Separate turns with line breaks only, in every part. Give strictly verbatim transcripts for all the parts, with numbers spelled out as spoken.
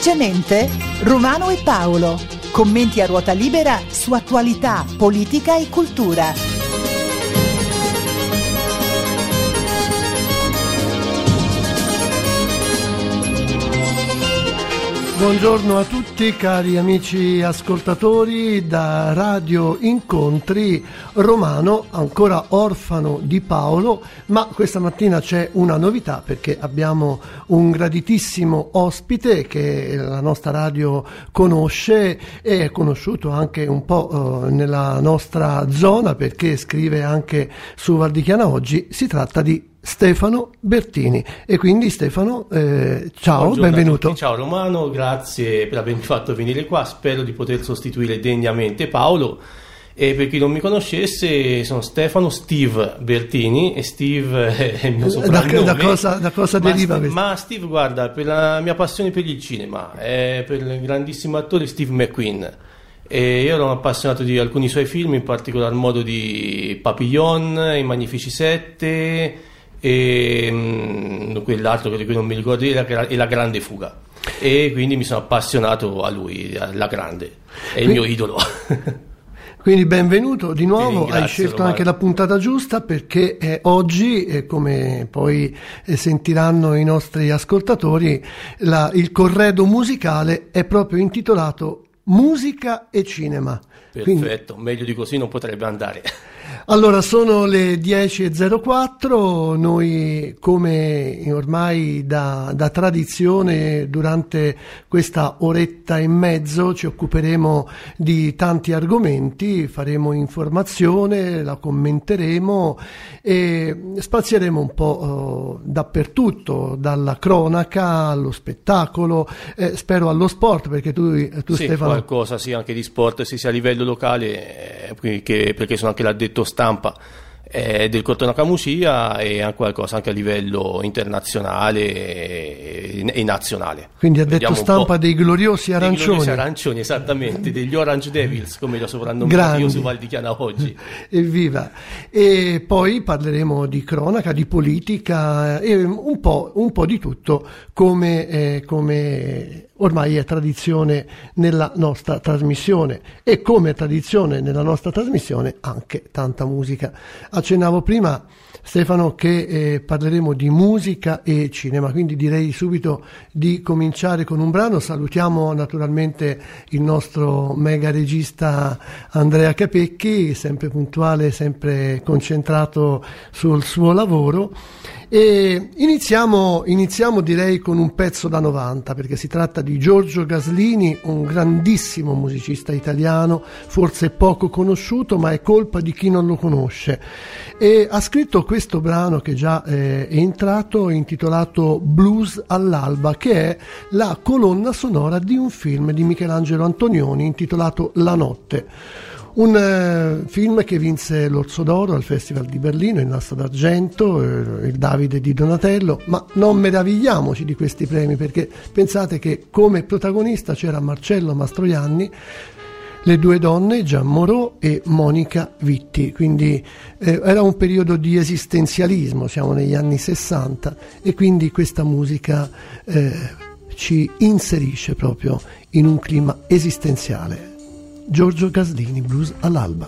Semplicemente Romano e Paolo. Commenti a ruota libera su attualità, politica e cultura.
Buongiorno a tutti cari amici ascoltatori da Radio Incontri Romano, ancora orfano di Paolo, ma questa mattina c'è una novità perché abbiamo un graditissimo ospite che la nostra radio conosce e è conosciuto anche un po' eh, nella nostra zona perché scrive anche su Valdichiana Oggi. Si tratta di Stefano Bertini. E quindi Stefano, eh, ciao,
buongiorno,
benvenuto.
Ciao Romano, grazie per avermi fatto venire qua, spero di poter sostituire degnamente Paolo. E per chi non mi conoscesse, sono Stefano Steve Bertini e Steve è il mio soprannome.
Da, da cosa, da cosa
ma
deriva
Steve,
questo?
Ma Steve, guarda, per la mia passione per il cinema, è per il grandissimo attore Steve McQueen. E io ero appassionato di alcuni suoi film, in particolar modo di Papillon, I Magnifici Sette e mh, quell'altro di cui non mi ricordo e La Grande Fuga, e quindi mi sono appassionato a lui, alla grande, è il
quindi,
mio idolo.
Quindi benvenuto di nuovo, hai scelto
Romano.
Anche la puntata giusta perché eh, oggi, eh, come poi eh, sentiranno i nostri ascoltatori, la, il corredo musicale è proprio intitolato Musica e Cinema.
Perfetto, quindi, meglio di così non potrebbe andare.
Allora, sono le dieci e zero quattro, noi come ormai da, da tradizione durante questa oretta e mezzo ci occuperemo di tanti argomenti, faremo informazione, la commenteremo e spazieremo un po' eh, dappertutto, dalla cronaca allo spettacolo, eh, spero allo sport, perché tu, tu
sì,
Stefano...
qualcosa sì, anche di sport, sia a livello locale, eh, che, perché sono anche l'addetto stampa eh, del cortonacamusia, e anche qualcosa anche a livello internazionale e, e nazionale.
Quindi ha detto stampa dei gloriosi arancioni.
Dei gloriosi arancioni, esattamente, degli Orange Devils, come li ho soprannominato io su Valdichiana Oggi.
Evviva! E poi parleremo di cronaca, di politica e un po', un po' di tutto, come, eh, come ormai è tradizione nella nostra trasmissione, e come è tradizione nella nostra trasmissione anche tanta musica. Accennavo prima, Stefano, che eh, parleremo di musica e cinema, quindi direi subito di cominciare con un brano. Salutiamo naturalmente il nostro mega regista Andrea Capecchi, sempre puntuale, sempre concentrato sul suo lavoro. E iniziamo, iniziamo direi con un pezzo da novanta, perché si tratta di Giorgio Gaslini, un grandissimo musicista italiano, forse poco conosciuto, ma è colpa di chi non lo conosce. E ha scritto questo brano che già eh, è entrato, intitolato Blues all'alba, che è la colonna sonora di un film di Michelangelo Antonioni intitolato La notte. Un eh, film che vinse l'Orso d'Oro al Festival di Berlino, il Nastro d'Argento, eh, il Davide di Donatello, ma non meravigliamoci di questi premi, perché pensate che come protagonista c'era Marcello Mastroianni, le due donne, Gian Moreau e Monica Vitti, quindi eh, era un periodo di esistenzialismo, siamo negli anni sessanta, e quindi questa musica eh, ci inserisce proprio in un clima esistenziale. Giorgio Gaslini, Blues all'alba.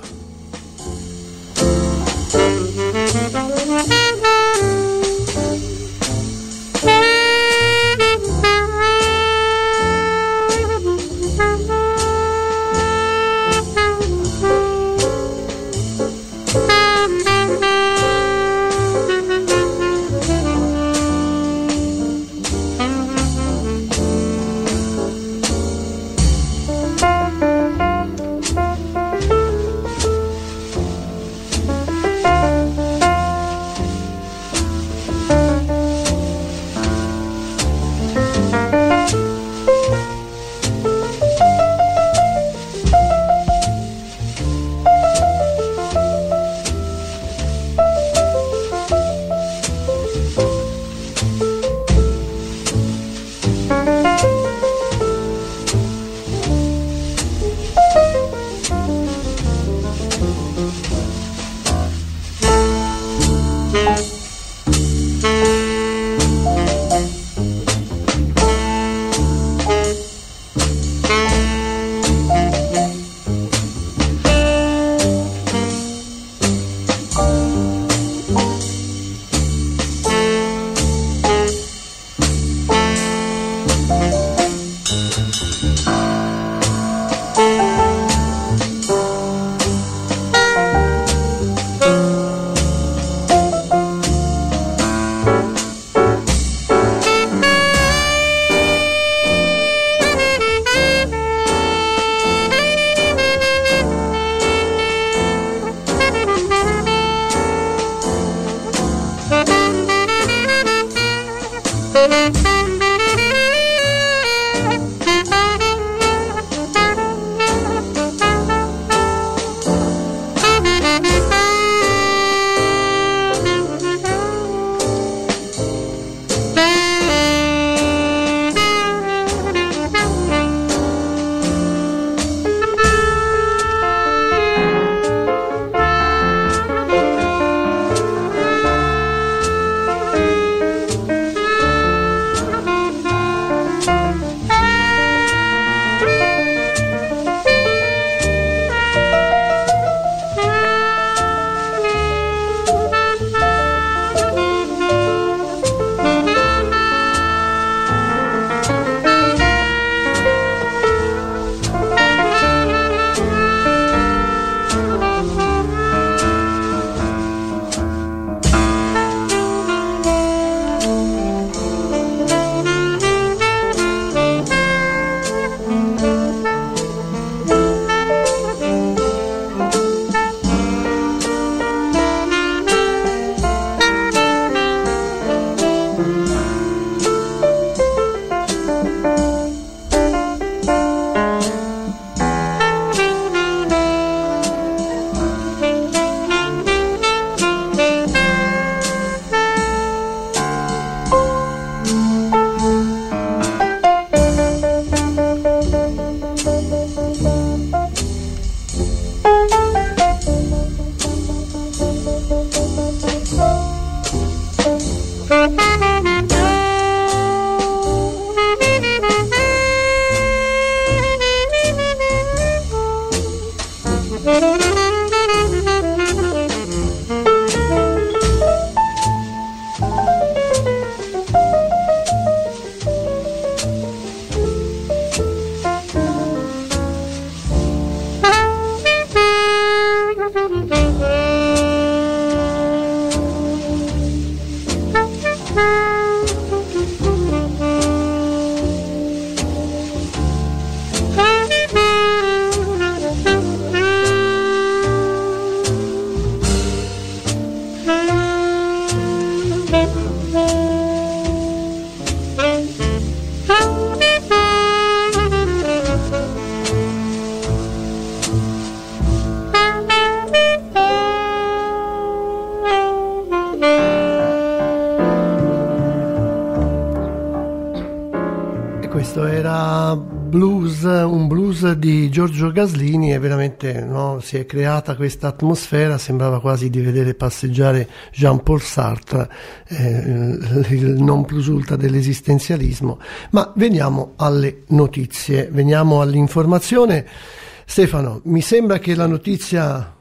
Questo era blues, un blues di Giorgio Gaslini, e veramente, no, si è creata questa atmosfera, sembrava quasi di vedere passeggiare Jean-Paul Sartre, eh, il non plus ultra dell'esistenzialismo. Ma veniamo alle notizie, veniamo all'informazione. Stefano, mi sembra che la notizia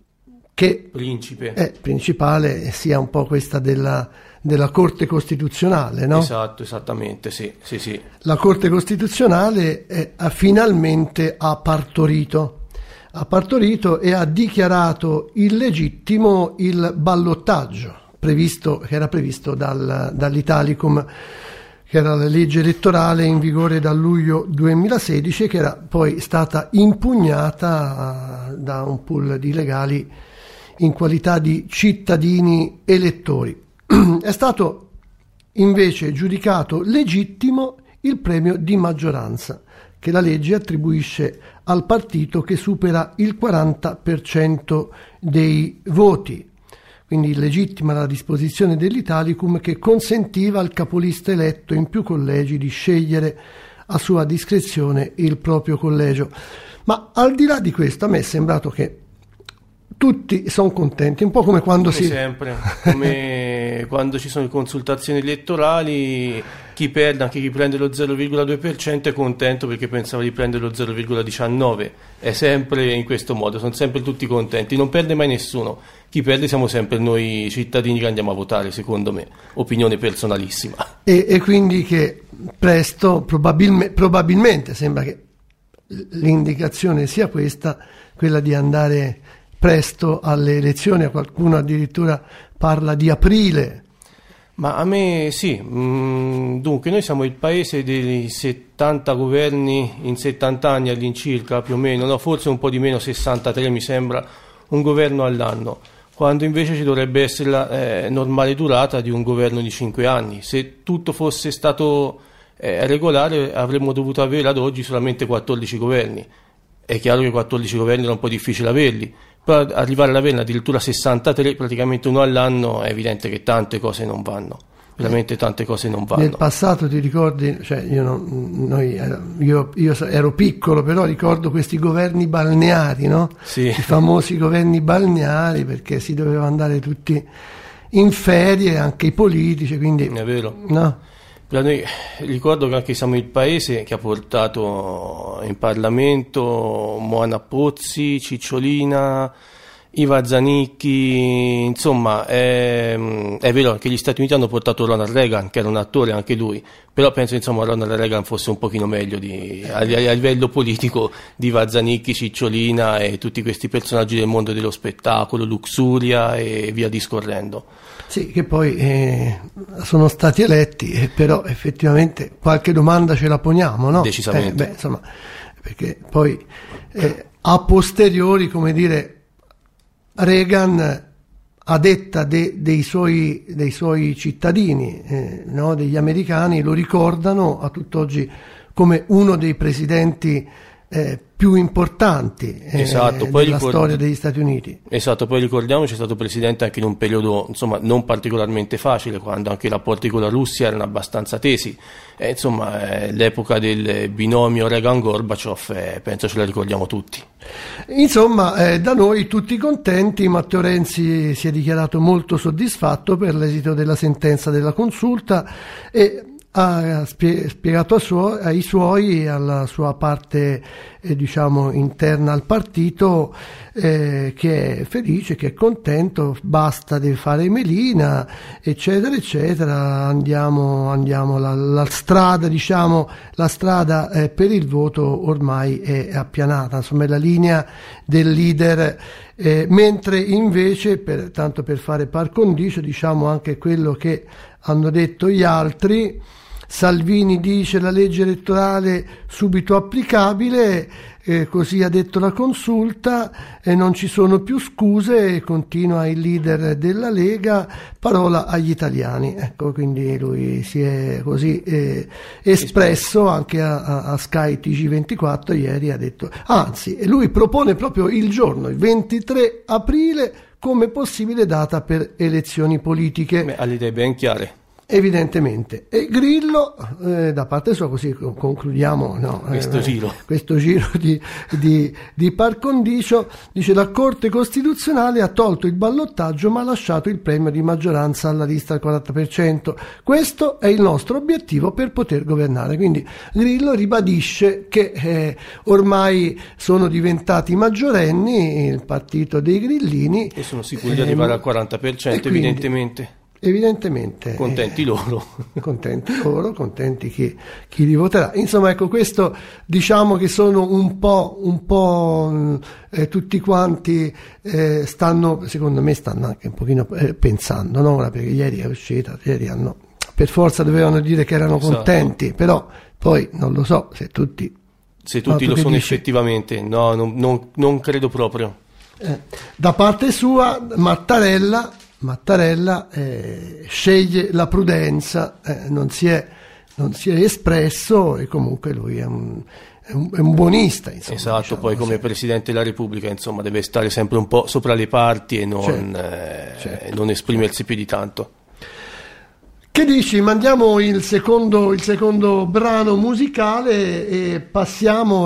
che
Principe.
è principale sia un po' questa della della Corte Costituzionale, no?
Esatto, esattamente, sì, sì, sì.
La Corte Costituzionale eh, ha finalmente ha partorito, ha partorito e ha dichiarato illegittimo il ballottaggio previsto, che era previsto dal, dall'Italicum, che era la legge elettorale in vigore dal luglio duemilasedici, che era poi stata impugnata da un pool di legali in qualità di cittadini elettori. È stato invece giudicato legittimo il premio di maggioranza che la legge attribuisce al partito che supera il quaranta per cento dei voti. Quindi illegittima la disposizione dell'Italicum che consentiva al capolista eletto in più collegi di scegliere a sua discrezione il proprio collegio. Ma al di là di questo, a me è sembrato che tutti sono contenti, un po' come quando
come
si...
sempre, come quando ci sono le consultazioni elettorali, chi perde, anche chi prende lo zero virgola due per cento è contento perché pensava di prendere lo zero virgola diciannove per cento, è sempre in questo modo, sono sempre tutti contenti, non perde mai nessuno, chi perde siamo sempre noi cittadini che andiamo a votare, secondo me, opinione personalissima.
E, e quindi che presto, probabilme, probabilmente sembra che l'indicazione sia questa, quella di andare presto alle elezioni, qualcuno addirittura parla di aprile.
Ma a me sì, mm, dunque noi siamo il paese dei settanta governi in settanta anni all'incirca, più o meno, no, forse un po' di meno, sessantatré mi sembra, un governo all'anno, quando invece ci dovrebbe essere la eh, normale durata di un governo di cinque anni. Se tutto fosse stato eh, regolare avremmo dovuto avere ad oggi solamente quattordici governi. È chiaro che quattordici governi era un po' difficile averli, però arrivare ad averne addirittura sessantatré, praticamente uno all'anno, è evidente che tante cose non vanno, veramente tante cose non vanno.
Nel passato ti ricordi, cioè io, non, noi, io, io ero piccolo, però ricordo questi governi balneari, no?
Sì.
I famosi governi balneari, perché si doveva andare tutti in ferie, anche i politici, quindi...
È vero.
No?
Noi, ricordo che anche siamo il paese che ha portato in Parlamento Moana Pozzi, Cicciolina, Iva Zanicchi, insomma è, è vero che gli Stati Uniti hanno portato Ronald Reagan, che era un attore anche lui, però penso insomma Ronald Reagan fosse un pochino meglio di, a, a livello politico di Iva Zanicchi, Cicciolina e tutti questi personaggi del mondo dello spettacolo, Luxuria e via discorrendo.
Sì, che poi eh, sono stati eletti, eh, però effettivamente qualche domanda ce la poniamo, no?
Decisamente.
Eh, beh, insomma, perché poi eh, a posteriori, come dire, Reagan a detta de, dei, suoi, dei suoi cittadini, eh, no? Degli americani, lo ricordano a tutt'oggi come uno dei presidenti eh, più importanti eh,
esatto, poi
della
ricord-
storia degli Stati Uniti.
Esatto, poi ricordiamoci è stato presidente anche in un periodo insomma non particolarmente facile, quando anche i rapporti con la Russia erano abbastanza tesi, eh, insomma eh, l'epoca del binomio Reagan-Gorbaciov eh, penso ce la ricordiamo tutti.
Insomma, eh, da noi tutti contenti. Matteo Renzi si è dichiarato molto soddisfatto per l'esito della sentenza della consulta e ha spie- spiegato a suo- ai suoi e alla sua parte eh, diciamo interna al partito eh, che è felice, che è contento, basta di fare melina eccetera eccetera, andiamo, andiamo la, la strada diciamo la strada eh, per il voto ormai è appianata, insomma è la linea del leader eh, mentre invece, per, tanto per fare par condicio, diciamo anche quello che hanno detto gli altri. Salvini dice la legge elettorale subito applicabile, eh, così ha detto la Consulta, e non ci sono più scuse, continua il leader della Lega, parola agli italiani. Ecco, quindi lui si è così eh, espresso anche a, a, a Sky T G ventiquattro ieri, ha detto, anzi, lui propone proprio il giorno, il ventitré aprile, come possibile data per elezioni politiche.
Beh, ha le idee ben chiare.
Evidentemente. E Grillo, eh, da parte sua, così concludiamo no,
questo
eh,
giro,
questo giro di, di, di par condicio, dice la Corte Costituzionale ha tolto il ballottaggio ma ha lasciato il premio di maggioranza alla lista al quaranta per cento. Questo è il nostro obiettivo per poter governare. Quindi Grillo ribadisce che eh, ormai sono diventati maggiorenni, il partito dei grillini.
E sono sicuri di arrivare al quaranta per cento,
quindi,
evidentemente.
Evidentemente
contenti
eh,
loro
contenti loro, contenti chi, chi li voterà. Insomma, ecco, questo diciamo che sono un po', un po' eh, tutti quanti eh, stanno, secondo me stanno anche un pochino eh, pensando, no? Ora, perché ieri è uscita, ieri hanno, per forza dovevano dire che erano
esatto.
contenti, però poi non lo so se tutti
se tutti lo sono dice? effettivamente, no, non, non, non credo proprio.
Eh, da parte sua Mattarella Mattarella eh, sceglie la prudenza, eh, non, si è, non si è espresso, e comunque lui è un, è un, è un buonista. Insomma,
esatto,
diciamo,
poi come
sì.
Presidente della Repubblica insomma deve stare sempre un po' sopra le parti e non,
certo,
eh,
certo.
non esprimersi più di tanto.
Che dici? Mandiamo il secondo, il secondo brano musicale e passiamo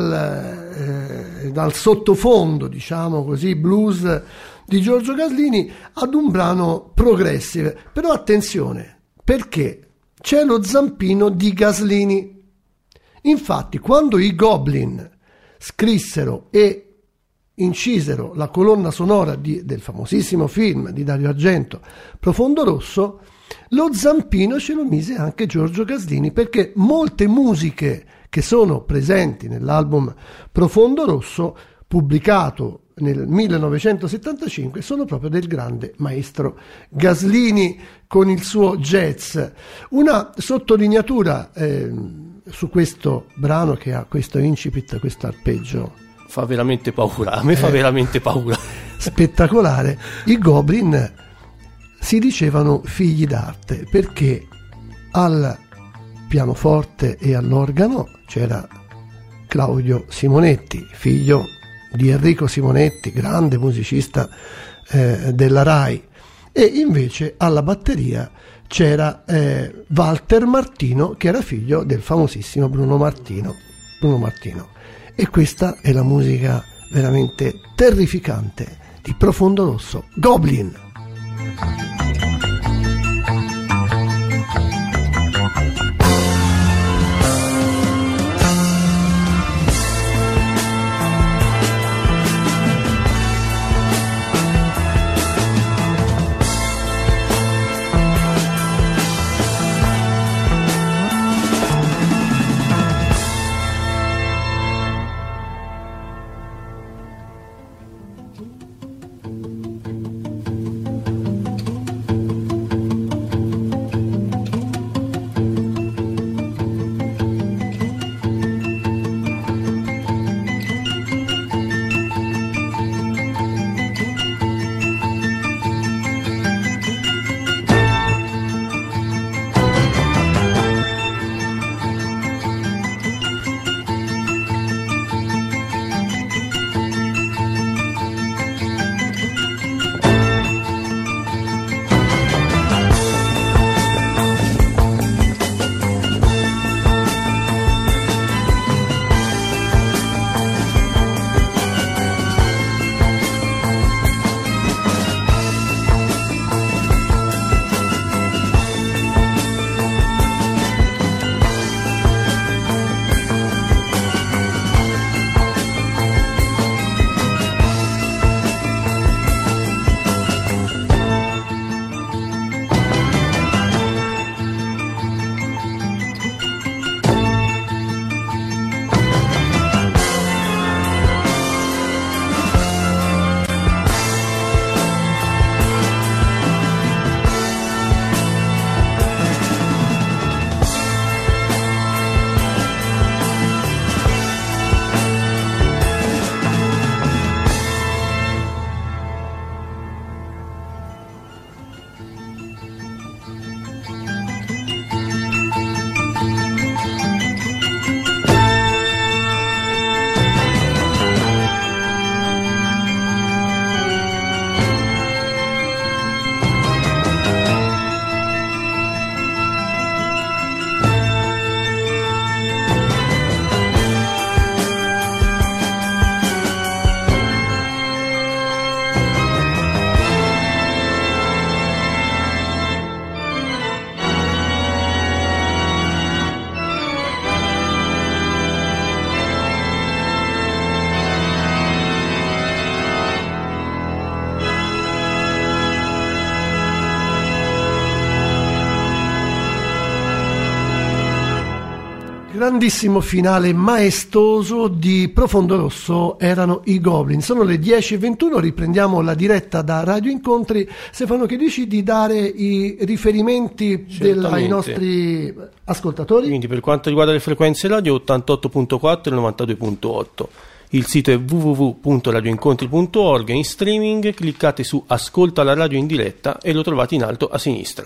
dal, eh, dal sottofondo, diciamo così, blues di Giorgio Gaslini ad un brano progressive. Però attenzione, perché c'è lo zampino di Gaslini. Infatti, quando i Goblin scrissero e incisero la colonna sonora di, del famosissimo film di Dario Argento, Profondo Rosso, lo zampino ce lo mise anche Giorgio Gaslini, perché molte musiche che sono presenti nell'album Profondo Rosso, pubblicato nel millenovecentosettantacinque, sono proprio del grande maestro Gaslini con il suo jazz. Una sottolineatura eh, su questo brano, che ha questo incipit, questo arpeggio
fa veramente paura, a me fa
eh,
veramente paura,
spettacolare. I Goblin si dicevano figli d'arte perché al pianoforte e all'organo c'era Claudio Simonetti, figlio di Enrico Simonetti, grande musicista eh, della Rai, e invece alla batteria c'era eh, Walter Martino, che era figlio del famosissimo Bruno Martino, Bruno Martino. E questa è la musica veramente terrificante di Profondo Rosso, Goblin. grandissimo finale maestoso di Profondo Rosso erano i Goblin. Sono le dieci e ventuno, riprendiamo la diretta da Radio Incontri. Stefano, che dici di dare i riferimenti del, ai nostri ascoltatori?
Quindi per quanto riguarda le frequenze radio, ottantotto virgola quattro e novantadue virgola otto. Il sito è w w w punto radioincontri punto org, in streaming cliccate su Ascolta la radio in diretta e lo trovate in alto a sinistra.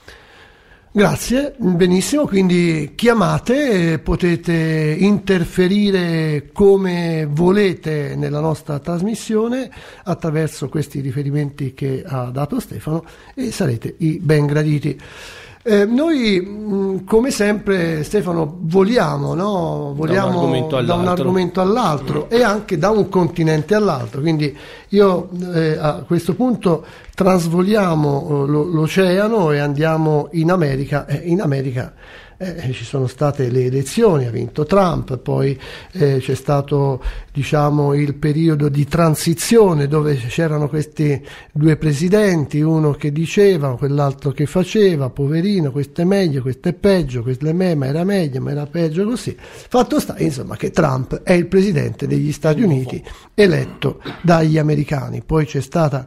Grazie, benissimo, quindi chiamate, potete interferire come volete nella nostra trasmissione attraverso questi riferimenti che ha dato Stefano e sarete i ben graditi. Eh, noi mh, come sempre, Stefano, voliamo, no? Voliamo
da un argomento all'altro,
da un argomento all'altro e anche da un continente all'altro, quindi io eh, a questo punto trasvoliamo eh, lo, l'oceano e andiamo in America. Eh, in America eh, ci sono state le elezioni, ha vinto Trump, poi eh, c'è stato, diciamo, il periodo di transizione dove c'erano questi due presidenti, uno che diceva, quell'altro che faceva, poverino, questo è meglio, questo è peggio, questo è me, ma era meglio, ma era peggio, così. Fatto sta, insomma, che Trump è il presidente degli Stati Uniti eletto dagli americani. Poi c'è stata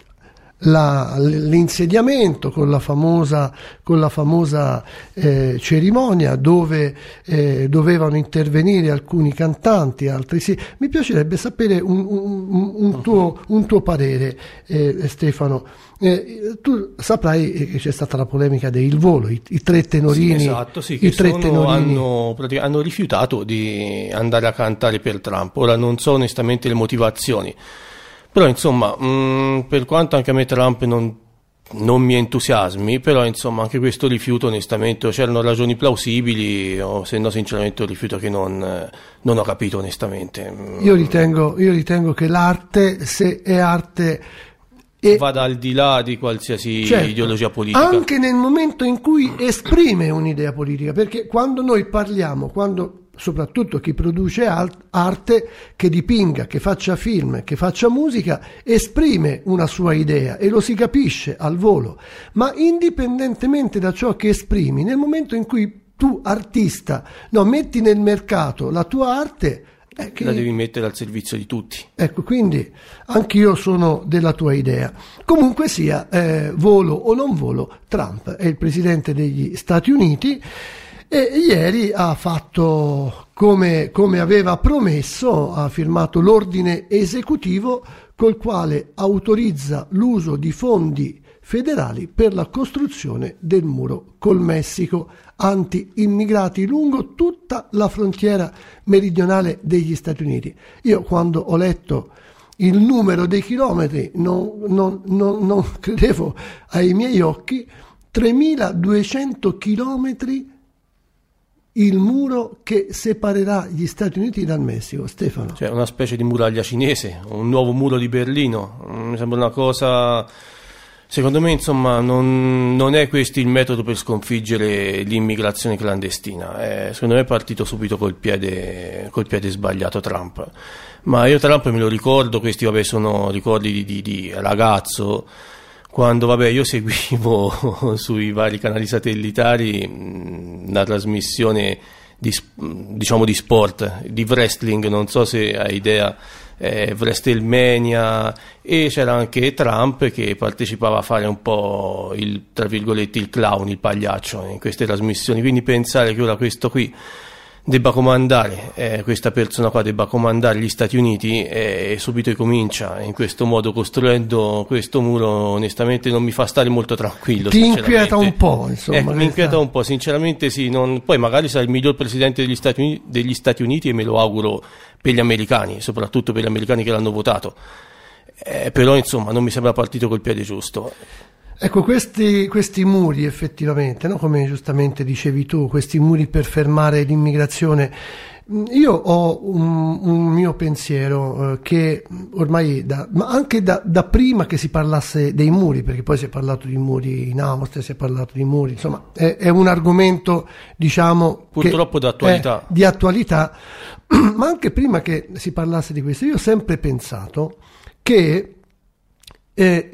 La, l'insediamento con la famosa, con la famosa eh, cerimonia dove eh, dovevano intervenire alcuni cantanti, altri sì. Mi piacerebbe sapere un, un, un, tuo, un tuo parere, eh, Stefano. Eh, tu saprai che c'è stata la polemica del volo, i, i tre tenorini,
sì, esatto, sì, che
i tre
sono,
tenorini.
Hanno, hanno rifiutato di andare a cantare per Trump. Ora non so onestamente le motivazioni, però insomma, mh, per quanto anche a me Trump non, non mi entusiasmi, però insomma anche questo rifiuto onestamente, o c'erano ragioni plausibili o se no sinceramente un rifiuto che non, non ho capito onestamente.
Io ritengo, io ritengo che l'arte, se è arte, e
vada al di là di qualsiasi
certo,
ideologia politica.
Anche nel momento in cui esprime un'idea politica, perché quando noi parliamo, quando soprattutto chi produce arte, che dipinga, che faccia film, che faccia musica, esprime una sua idea e lo si capisce al volo, ma indipendentemente da ciò che esprimi, nel momento in cui tu artista no, metti nel mercato la tua arte, eh, che...
la devi mettere al servizio di tutti.
Ecco, quindi anch'io sono della tua idea. Comunque sia, eh, volo o non volo, Trump è il presidente degli Stati Uniti e ieri ha fatto come, come aveva promesso, ha firmato l'ordine esecutivo col quale autorizza l'uso di fondi federali per la costruzione del muro col Messico anti-immigrati lungo tutta la frontiera meridionale degli Stati Uniti. Io quando ho letto il numero dei chilometri non, non, non, non credevo ai miei occhi, tremiladuecento chilometri il muro che separerà gli Stati Uniti dal Messico, Stefano.
Cioè una specie di muraglia cinese, un nuovo muro di Berlino, mi sembra una cosa, secondo me insomma non, non è questo il metodo per sconfiggere l'immigrazione clandestina, eh, secondo me è partito subito col piede, col piede sbagliato Trump, ma io Trump me lo ricordo, questi vabbè sono ricordi di, di, di ragazzo, quando vabbè io seguivo sui vari canali satellitari una trasmissione di, diciamo di sport, di wrestling, non so se hai idea, eh, WrestleMania, e c'era anche Trump che partecipava a fare un po' il, tra virgolette, il clown, il pagliaccio in queste trasmissioni, quindi pensare che ora questo qui debba comandare, eh, questa persona qua debba comandare gli Stati Uniti e eh, subito comincia in questo modo costruendo questo muro, onestamente non mi fa stare molto tranquillo.
Ti inquieta un po', insomma.
Eh, mi inquieta un po', sinceramente sì, non, poi magari sarà il miglior presidente degli Stati Uniti, degli Stati Uniti e me lo auguro per gli americani, soprattutto per gli americani che l'hanno votato, eh, però insomma non mi sembra partito col piede giusto.
Ecco, questi, questi muri effettivamente, no? Come giustamente dicevi tu, questi muri per fermare l'immigrazione, io ho un, un mio pensiero eh, che ormai, da, ma anche da, da prima che si parlasse dei muri, perché poi si è parlato di muri in Austria, si è parlato di muri, insomma è, è un argomento, diciamo,
purtroppo d'attualità.
di attualità, ma anche prima che si parlasse di questo, io ho sempre pensato che eh,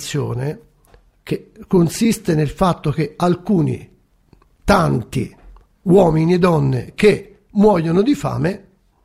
l'immigrazione, che consiste nel fatto che alcuni, tanti, uomini e donne che muoiono di fame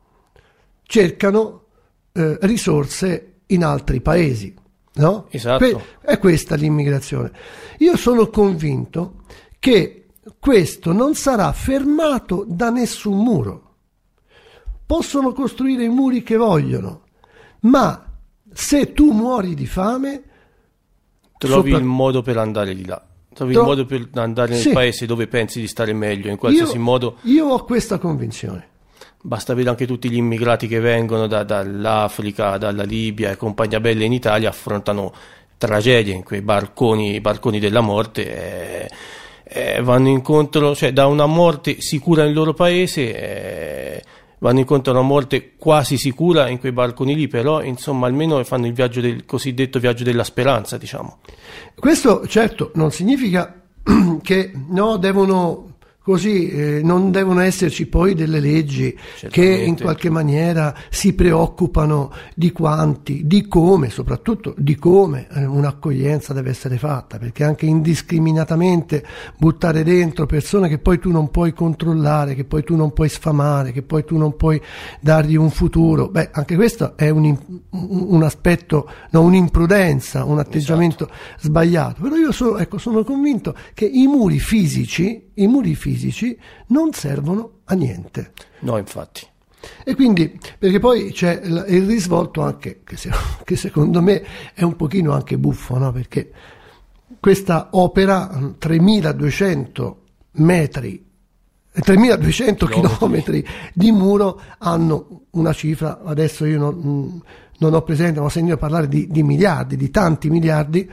cercano eh, risorse in altri paesi, no?
Esatto.
Que- è questa l'immigrazione. Io sono convinto che questo non sarà fermato da nessun muro. Possono costruire i muri che vogliono, ma se tu muori di fame
trovi
sopra...
il modo per andare di là. Trovi
Tro-
il modo per andare nel
sì.
paese dove pensi di stare meglio, in qualsiasi
io,
modo.
Io ho questa convinzione.
Basta vedere anche tutti gli immigrati che vengono da, dall'Africa, dalla Libia e compagnia bella in Italia, affrontano tragedie in quei barconi, barconi della morte, e, e vanno incontro, cioè da una morte sicura nel loro paese, e vanno incontro a una morte quasi sicura in quei barconi lì, però insomma almeno fanno il viaggio del cosiddetto viaggio della speranza, diciamo.
Questo certo non significa che no, devono così, eh, non devono esserci poi delle leggi che in qualche maniera si preoccupano di quanti, di come, soprattutto di come eh, un'accoglienza deve essere fatta, perché anche indiscriminatamente buttare dentro persone che poi tu non puoi controllare, che poi tu non puoi sfamare, che poi tu non puoi dargli un futuro, beh, anche questo è un, un aspetto, no, un'imprudenza, un atteggiamento esatto. sbagliato. Però io sono, ecco, sono convinto che i muri fisici, i muri fisici non servono a niente.
No, infatti.
E quindi, perché poi c'è il risvolto anche, che, se, che secondo me è un pochino anche buffo, no? Perché questa opera, tremiladuecento metri, tremiladuecento chilometri di muro, hanno una cifra, adesso io non, non ho presente, ma sento parlare di, di miliardi, di tanti miliardi,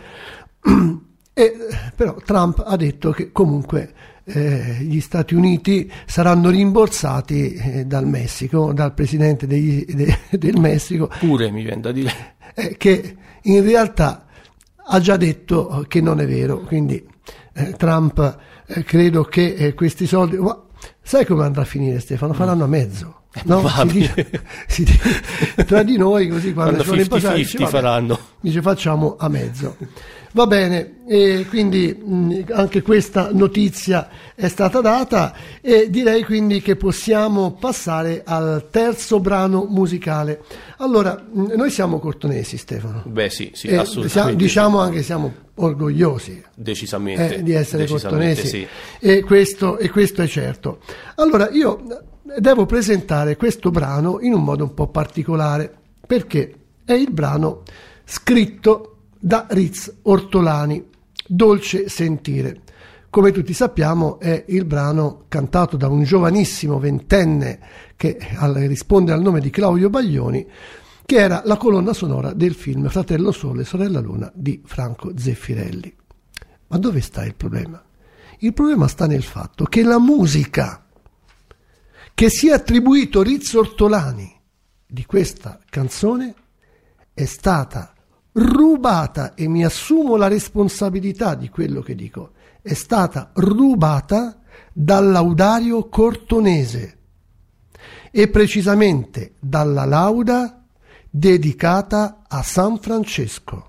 e, però Trump ha detto che comunque Eh, gli Stati Uniti saranno rimborsati eh, dal Messico, dal presidente degli, de, del Messico,
pure mi viene da dire
eh, che in realtà ha già detto che non è vero, quindi eh, Trump eh, credo che eh, questi soldi, ma sai come andrà a finire, Stefano? Faranno a mezzo, no? Si dice, si dice, tra di noi così quando, quando sono
cinquanta cinquanta faranno,
dice facciamo a mezzo. Va bene, e quindi mh, anche questa notizia è stata data, e direi quindi che possiamo passare al terzo brano musicale. Allora, mh, noi siamo cortonesi, Stefano.
Beh sì, sì,
e
assolutamente.
Siamo, diciamo anche siamo orgogliosi
decisamente
eh, di essere
decisamente,
cortonesi,
sì.
e, questo, e questo è certo. Allora, io devo presentare questo brano in un modo un po' particolare, perché è il brano scritto da Riz Ortolani, Dolce Sentire. Come tutti sappiamo è il brano cantato da un giovanissimo ventenne che risponde al nome di Claudio Baglioni, che era la colonna sonora del film Fratello Sole, Sorella Luna di Franco Zeffirelli. Ma dove sta il problema? Il problema sta nel fatto che la musica che si è attribuito Riz Ortolani di questa canzone è stata rubata, e mi assumo la responsabilità di quello che dico, è stata rubata dal Laudario Cortonese, e precisamente dalla lauda dedicata a San Francesco.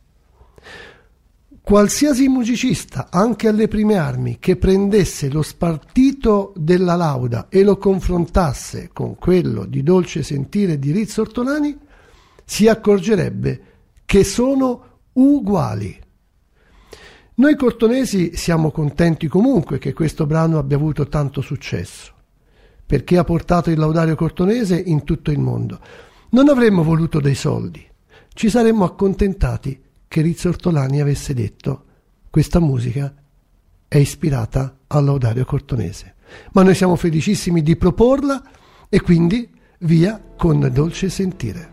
Qualsiasi musicista, anche alle prime armi, che prendesse lo spartito della lauda e lo confrontasse con quello di Dolce Sentire di Riz Ortolani, si accorgerebbe che sono uguali. Noi cortonesi siamo contenti comunque che questo brano abbia avuto tanto successo, perché ha portato il Laudario Cortonese in tutto il mondo. Non avremmo voluto dei soldi, ci saremmo accontentati che Riz Ortolani avesse detto: questa musica è ispirata al Laudario Cortonese. Ma noi siamo felicissimi di proporla, e quindi via con Dolce Sentire.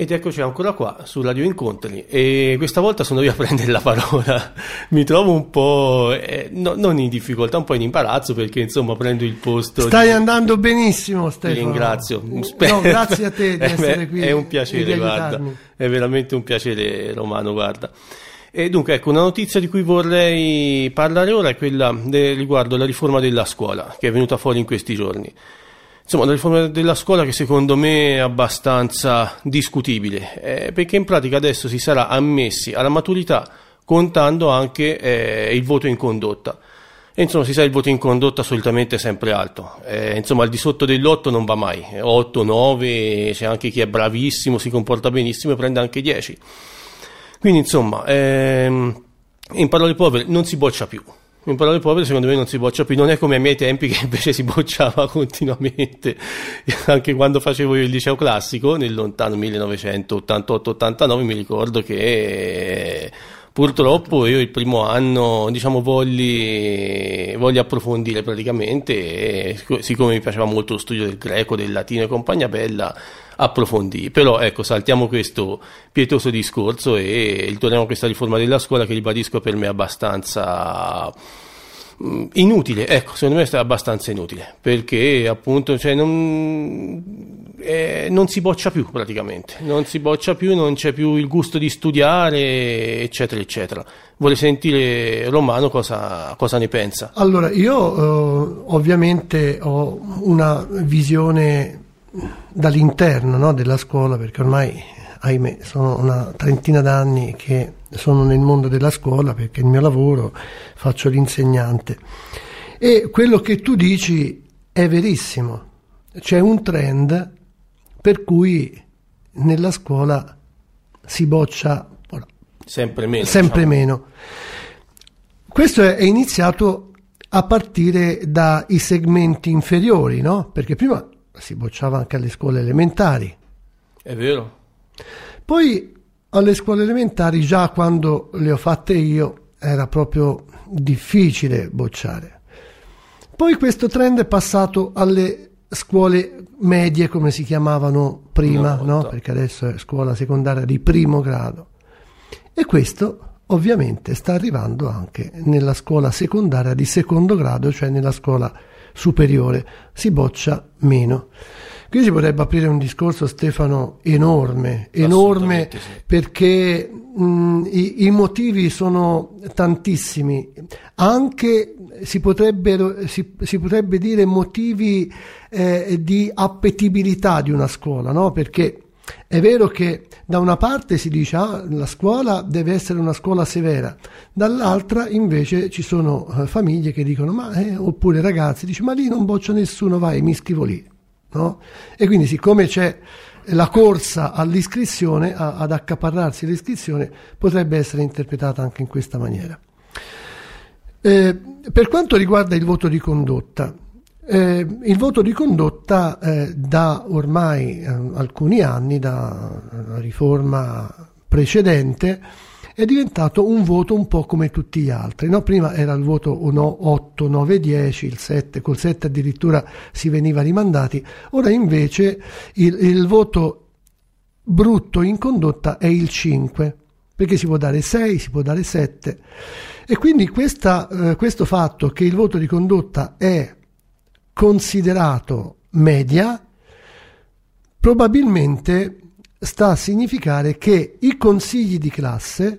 Ed eccoci ancora qua su Radio Incontri, e questa volta sono io a prendere la parola. Mi trovo un po' eh, no, non in difficoltà, un po' in imbarazzo, perché insomma prendo il posto.
Stai
di...
andando benissimo, Stefano.
Ti ringrazio.
No, grazie a te di essere qui.
È un piacere, guarda, è veramente un piacere, Romano, guarda. E dunque, ecco, una notizia di cui vorrei parlare ora è quella de, riguardo la riforma della scuola, che è venuta fuori in questi giorni. Insomma, la riforma della scuola che secondo me è abbastanza discutibile, eh, perché in pratica adesso si sarà ammessi alla maturità contando anche eh, il voto in condotta. E insomma, si sa, il voto in condotta solitamente è sempre alto, eh, insomma al di sotto dell'otto non va mai, otto, nove, c'è anche chi è bravissimo, si comporta benissimo e prende anche dieci. Quindi insomma, ehm, in parole povere, non si boccia più. In parole povere, secondo me non si boccia più, non è come ai miei tempi che invece si bocciava continuamente. Anche quando facevo io il liceo classico, nel lontano millenovecentottantotto ottantanove, mi ricordo che purtroppo io il primo anno, diciamo, volli, volli approfondire praticamente, e siccome mi piaceva molto lo studio del greco, del latino e compagnia bella, approfondì. Però ecco, saltiamo questo pietoso discorso e torniamo a questa riforma della scuola che, ribadisco, per me è abbastanza mh, inutile. Ecco, secondo me è abbastanza inutile, perché appunto, cioè, non, eh, non si boccia più praticamente, non si boccia più, non c'è più il gusto di studiare, eccetera eccetera. Vorrei sentire Romano cosa, cosa ne pensa.
Allora, io eh, ovviamente ho una visione dall'interno, no, della scuola, perché ormai, ahimè, sono una trentina d'anni che sono nel mondo della scuola, perché il mio lavoro, faccio l'insegnante, e quello che tu dici è verissimo. C'è un trend per cui nella scuola si boccia
sempre meno,
sempre
diciamo.
meno. Questo è iniziato a partire dai segmenti inferiori, no? Perché prima si bocciava anche alle scuole elementari.
È vero.
Poi alle scuole elementari, già quando le ho fatte io, era proprio difficile bocciare. Poi questo trend è passato alle scuole medie, come si chiamavano prima, no? Perché adesso è scuola secondaria di primo grado. E questo ovviamente sta arrivando anche nella scuola secondaria di secondo grado, cioè nella scuola superiore, si boccia meno. Qui si potrebbe aprire un discorso, Stefano, enorme, enorme, sì. Perché mh, i, i motivi sono tantissimi, anche si potrebbero si, si potrebbe dire motivi eh, di appetibilità di una scuola, no? Perché è vero che da una parte si dice ah, la scuola deve essere una scuola severa, dall'altra invece ci sono uh, famiglie che dicono ma eh, oppure ragazzi dice ma lì non boccia nessuno, vai, mi iscrivo lì, no? E quindi, siccome c'è la corsa all'iscrizione, a, ad accaparrarsi l'iscrizione, potrebbe essere interpretata anche in questa maniera. Eh, per quanto riguarda il voto di condotta, Eh, il voto di condotta eh, da ormai eh, alcuni anni, dalla riforma precedente, è diventato un voto un po' come tutti gli altri, no? Prima era il voto otto, nove, dieci, il sette, col sette addirittura si veniva rimandati, ora invece il, il voto brutto in condotta è il cinque, perché si può dare sei, si può dare sette, e quindi questa, eh, questo fatto che il voto di condotta è considerato media probabilmente sta a significare che i consigli di classe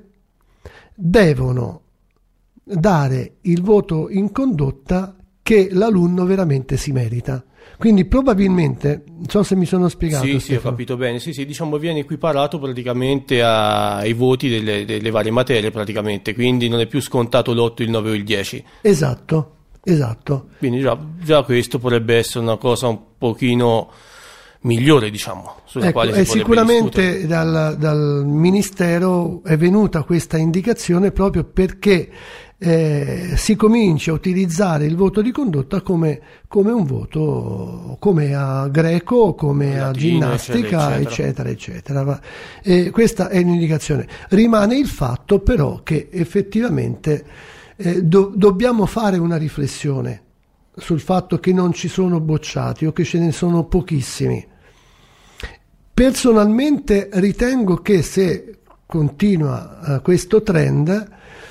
devono dare il voto in condotta che l'alunno veramente si merita. Quindi probabilmente, non so se mi sono spiegato.
Sì,
Stefano.
sì, ho capito bene. Sì, sì, diciamo viene equiparato praticamente ai voti delle, delle varie materie praticamente, quindi non è più scontato l'otto, il nove o il dieci.
Esatto. Esatto.
Quindi già, già questo potrebbe essere una cosa un pochino migliore, diciamo, sulla
ecco,
quale si
e
potrebbe
sicuramente dal, dal Ministero è venuta questa indicazione proprio perché eh, si comincia a utilizzare il voto di condotta come, come un voto, come a greco, come a ginnastica, eccetera, eccetera, eccetera. E questa è un'indicazione. Rimane il fatto però che effettivamente Eh, do, dobbiamo fare una riflessione sul fatto che non ci sono bocciati o che ce ne sono pochissimi, Personalmente ritengo che se continua uh, questo trend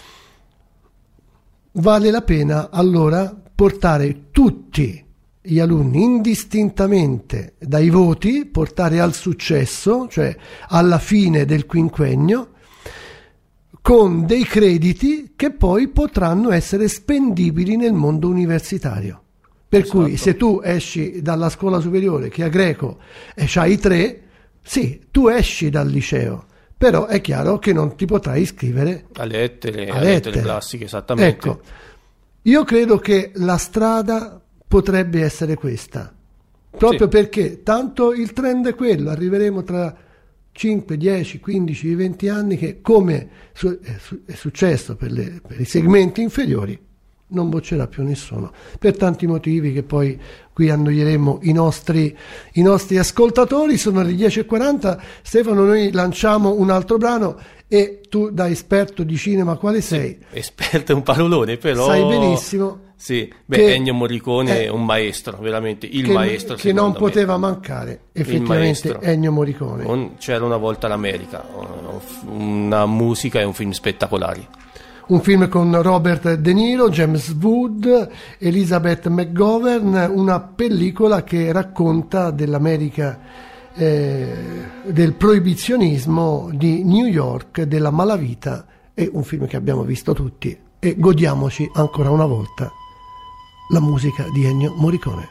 vale la pena allora portare tutti gli alunni indistintamente dai voti, portare al successo, cioè alla fine del quinquennio, con dei crediti che poi potranno essere spendibili nel mondo universitario. Per esatto. cui se tu esci dalla scuola superiore che a greco e c'hai tre, sì, tu esci dal liceo, però è chiaro che non ti potrai iscrivere
a lettere,
a
a
lettere.
lettere classiche, esattamente.
Ecco, io credo che la strada potrebbe essere questa, proprio sì. perché tanto il trend è quello, arriveremo tra cinque, dieci, quindici, venti anni che, come è successo per, le, per i segmenti inferiori, non boccerà più nessuno, per tanti motivi che poi qui annoieremo i nostri, i nostri ascoltatori. Sono le dieci e quaranta. Stefano, noi lanciamo un altro brano e tu, da esperto di cinema quale sei?
Sì, esperto è un parolone, però
sai benissimo
sì, beh,
che
Ennio Morricone è un maestro, veramente il
che,
maestro
che non
me.
poteva mancare effettivamente Ennio Morricone.
Un, c'era una volta l'America, una musica e un film spettacolari.
Un film con Robert De Niro, James Wood, Elizabeth McGovern, una pellicola che racconta dell'America, eh, del proibizionismo di New York, della malavita. È un film che abbiamo visto tutti e godiamoci ancora una volta la musica di Ennio Morricone.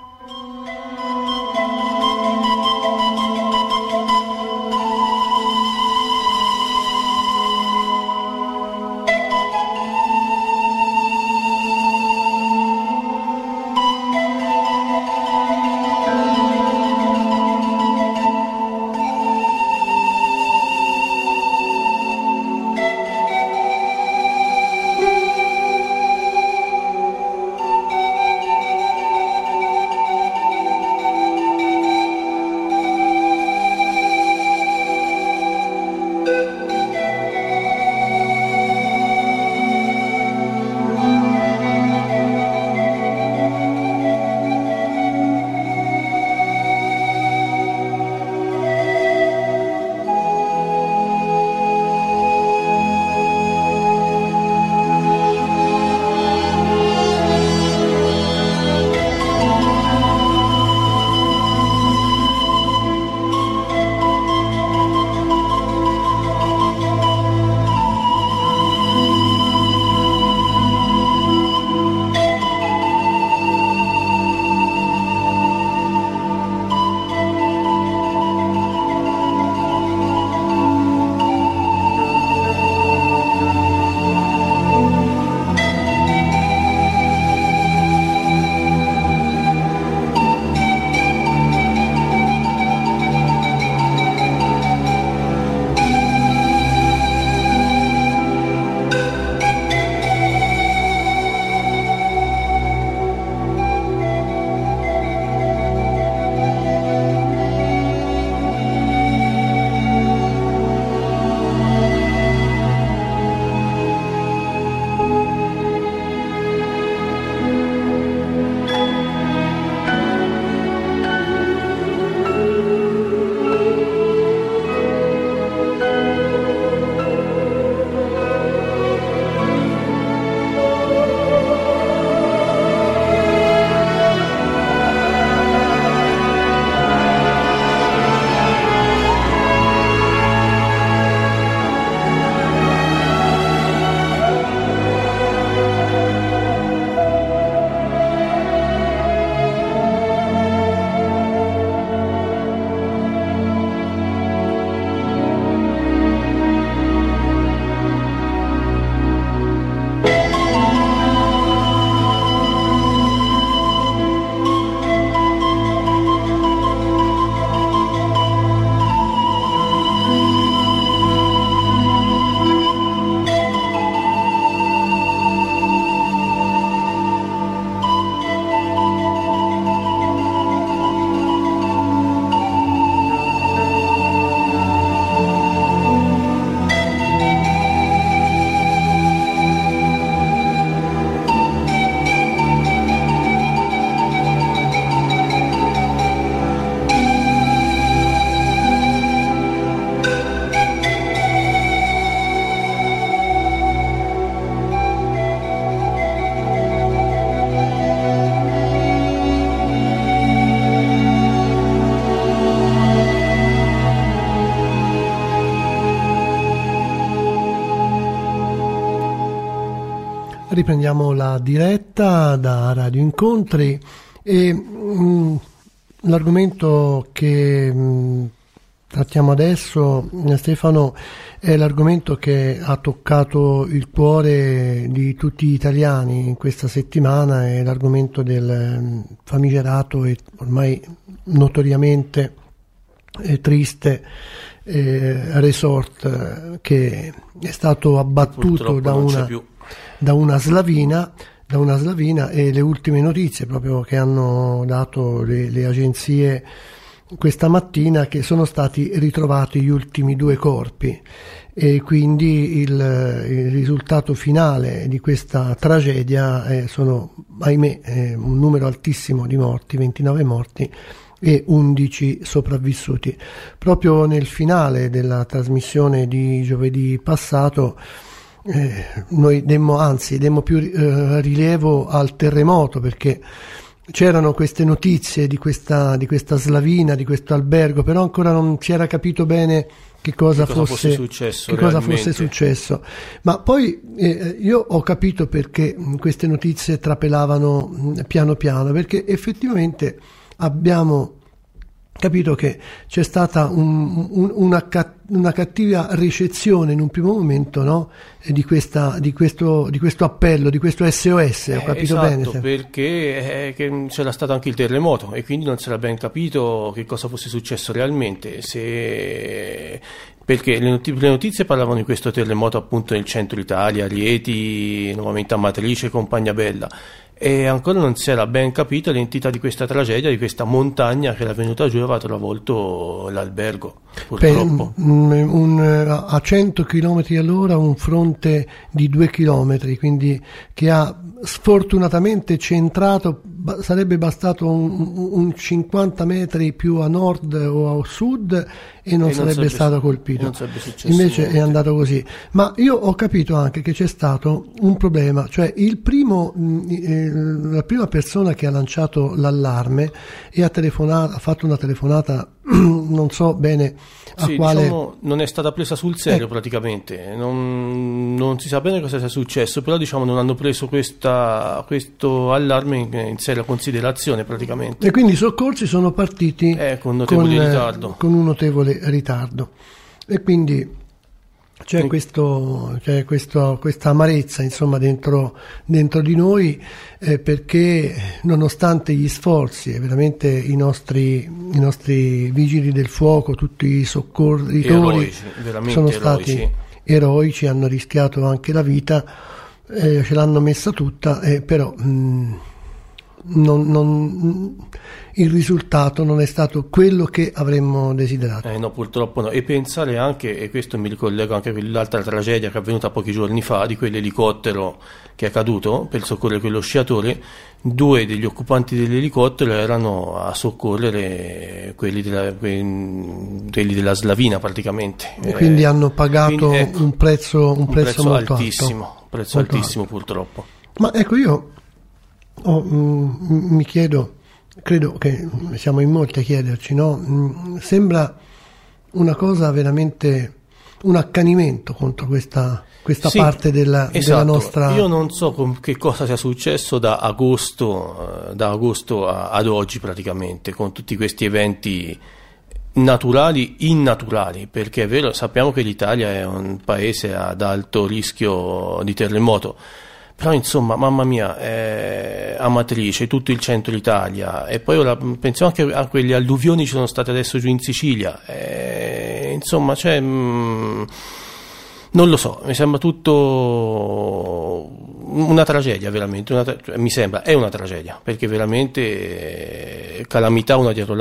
Riprendiamo la diretta da Radio Incontri e mh, l'argomento che mh, trattiamo adesso, Stefano, è l'argomento che ha toccato il cuore di tutti gli italiani in questa settimana, è l'argomento del famigerato e ormai notoriamente eh, triste eh, resort che è stato abbattuto da una, da una slavina da una slavina e le ultime notizie proprio che hanno dato le, le agenzie questa mattina, che sono stati ritrovati gli ultimi due corpi e quindi il, il risultato finale di questa tragedia eh, sono, ahimè, eh, un numero altissimo di morti, ventinove morti e undici sopravvissuti. Proprio nel finale della trasmissione di giovedì passato eh, noi demmo, anzi demmo più eh, rilievo al terremoto, perché c'erano queste notizie di questa, di questa slavina, di questo albergo, però ancora non si era capito bene che cosa,
che cosa
fosse,
fosse successo.
Che cosa fosse successo. Ma poi eh, io ho capito perché queste notizie trapelavano mh, piano piano, perché effettivamente abbiamo capito che c'è stata un, un, una, una cattiva ricezione in un primo momento, no? di, questa, di, questo, di questo appello, di questo S O S, ho capito
eh, esatto,
bene?
Esatto, perché eh, che c'era stato anche il terremoto e quindi non si era ben capito che cosa fosse successo realmente, se... perché le notizie, le notizie parlavano di questo terremoto appunto nel centro Italia, Rieti, nuovamente Amatrice, Compagna Bella, e ancora non si era ben capita l'entità di questa tragedia, di questa montagna che era venuta giù e aveva travolto l'albergo, purtroppo.
Per, un, un, a cento chilometri all'ora un fronte di due chilometri, quindi che ha sfortunatamente centrato, sarebbe bastato un, un cinquanta metri più a nord o a sud e non, e non sarebbe, sarebbe stato colpito.
Non sarebbe successo
Invece
niente.
È andato così. Ma io ho capito anche che c'è stato un problema, cioè il primo, la prima persona che ha lanciato l'allarme e ha telefonato, ha fatto una telefonata, non so bene a
sì,
quale...
diciamo, non è stata presa sul serio
eh.
praticamente, non, non si sa bene cosa sia successo, però diciamo non hanno preso questa, questo allarme in, in seria considerazione praticamente.
E quindi i soccorsi sono partiti
eh, con notevole
con,
ritardo.
con un notevole ritardo. E quindi c'è,
sì.
questo, c'è questo, questa amarezza insomma dentro, dentro di noi eh, perché nonostante gli sforzi e veramente i nostri, i nostri vigili del fuoco, tutti i soccorritori
eroici,
sono
eroici.
stati eroici, hanno rischiato anche la vita, eh, ce l'hanno messa tutta, eh, però mh, non, non, il risultato non è stato quello che avremmo desiderato.
Eh no, purtroppo no. E pensare anche, e questo mi ricollego anche a quell'altra tragedia che è avvenuta pochi giorni fa, di quell'elicottero che è caduto per soccorrere quello sciatore. Due degli occupanti dell'elicottero erano a soccorrere quelli della, quelli della slavina praticamente.
E quindi eh, hanno pagato
quindi, ecco,
un prezzo, un
un
prezzo,
prezzo
molto
altissimo,
alto.
prezzo
molto
altissimo
alto.
purtroppo.
Ma ecco, io oh, mm, mi chiedo, credo che siamo in molti a chiederci, no? Mm, sembra una cosa veramente, un accanimento contro questa, questa
sì,
parte della,
esatto.
della nostra...
Io non so con che cosa sia successo da agosto, da agosto a, ad oggi praticamente, con tutti questi eventi naturali, innaturali, perché è vero, sappiamo che l'Italia è un paese ad alto rischio di terremoto, però insomma, mamma mia, eh, Amatrice, tutto il centro Italia, e poi ora pensiamo anche a quelle alluvioni che sono state adesso giù in Sicilia, eh, insomma, cioè, mh, non lo so, mi sembra tutto una tragedia, veramente, una tra- cioè, mi sembra, è una tragedia, perché veramente eh, calamità una dietro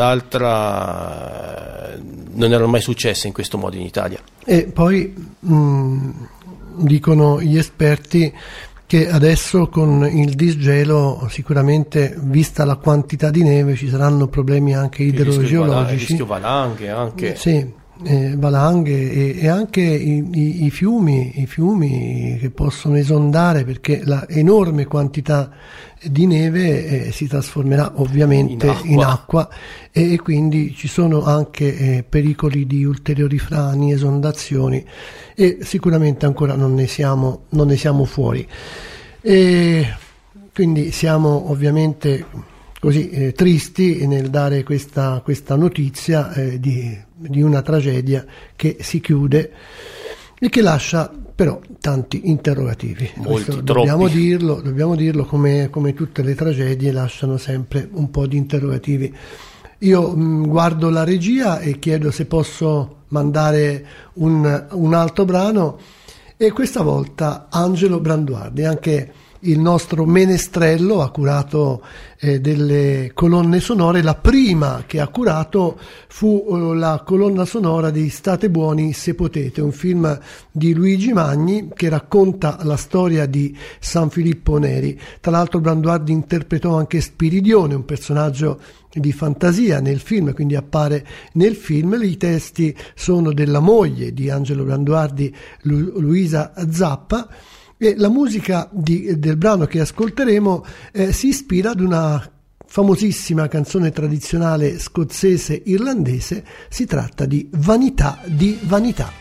l'altra eh, non erano mai successe in questo modo in Italia.
E poi mh, dicono gli esperti che adesso con il disgelo sicuramente, vista la quantità di neve, ci saranno problemi anche idrogeologici.
Il rischio valanghe anche.
Sì, eh, valanghe e, e anche i, i, i fiumi, i fiumi che possono esondare, perché la enorme quantità di neve eh, si trasformerà ovviamente in acqua, in acqua e, e quindi ci sono anche eh, pericoli di ulteriori frane, esondazioni, e sicuramente ancora non ne siamo, non ne siamo fuori. E quindi siamo ovviamente così eh, tristi nel dare questa, questa notizia eh, di, di una tragedia che si chiude e che lascia però tanti interrogativi.
Molti,
dobbiamo dirlo, dobbiamo dirlo come, come tutte le tragedie lasciano sempre un po' di interrogativi. Io mh, guardo la regia e chiedo se posso mandare un, un altro brano, e questa volta Angelo Branduardi, anche il nostro menestrello, ha curato eh, delle colonne sonore. La prima che ha curato fu eh, la colonna sonora di State buoni se potete, un film di Luigi Magni che racconta la storia di San Filippo Neri. Tra l'altro Branduardi interpretò anche Spiridione, un personaggio di fantasia nel film, quindi appare nel film. I testi sono della moglie di Angelo Branduardi, Lu- Luisa Zappa, e la musica di, del brano che ascolteremo eh, si ispira ad una famosissima canzone tradizionale scozzese-irlandese. Si tratta di Vanità di vanità.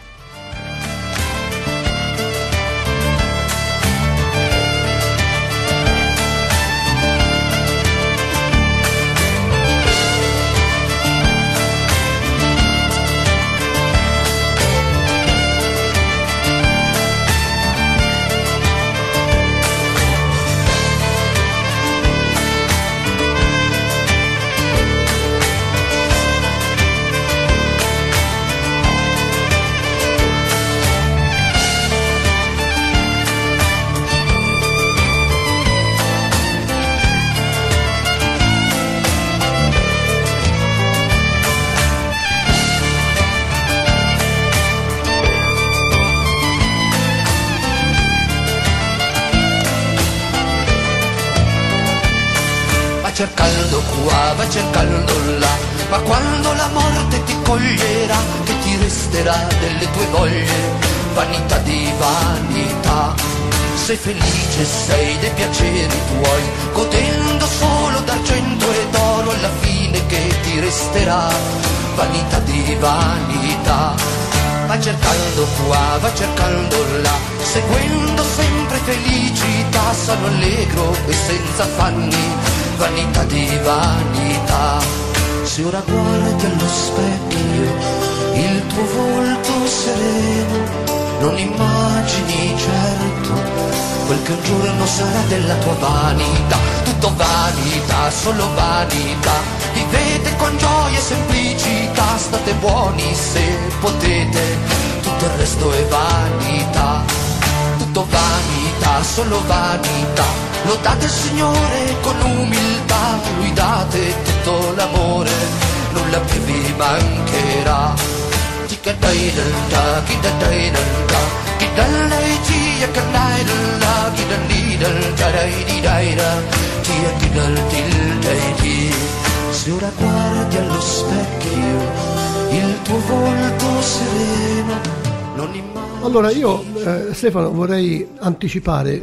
Cercando qua, va cercando là, ma quando la morte ti coglierà, che ti resterà delle tue voglie? Vanità di vanità. Sei felice, sei dei piaceri tuoi, godendo solo d'argento e d'oro, alla fine che ti resterà? Vanità di vanità. Va cercando qua, va cercando là, seguendo sempre felicità, sano allegro e senza affanni. Vanità di vanità. Se ora guardi allo specchio il tuo volto sereno, non immagini certo quel che un giorno sarà della tua vanità. Tutto vanità, solo vanità. Vivete con gioia e semplicità, state buoni se potete, tutto il resto è vanità. Tutto vanità, solo vanità. Lodate il Signore con umiltà, lui date tutto l'amore, nulla più vi mancherà. Tica dai da, chi da dai da, chi da lei tia che dai da, chi da di da dai di dai da, tia chi da di dai di. Se ora guardi allo specchio il tuo volto sereno, non immagini.
Allora io eh, Stefano vorrei anticipare,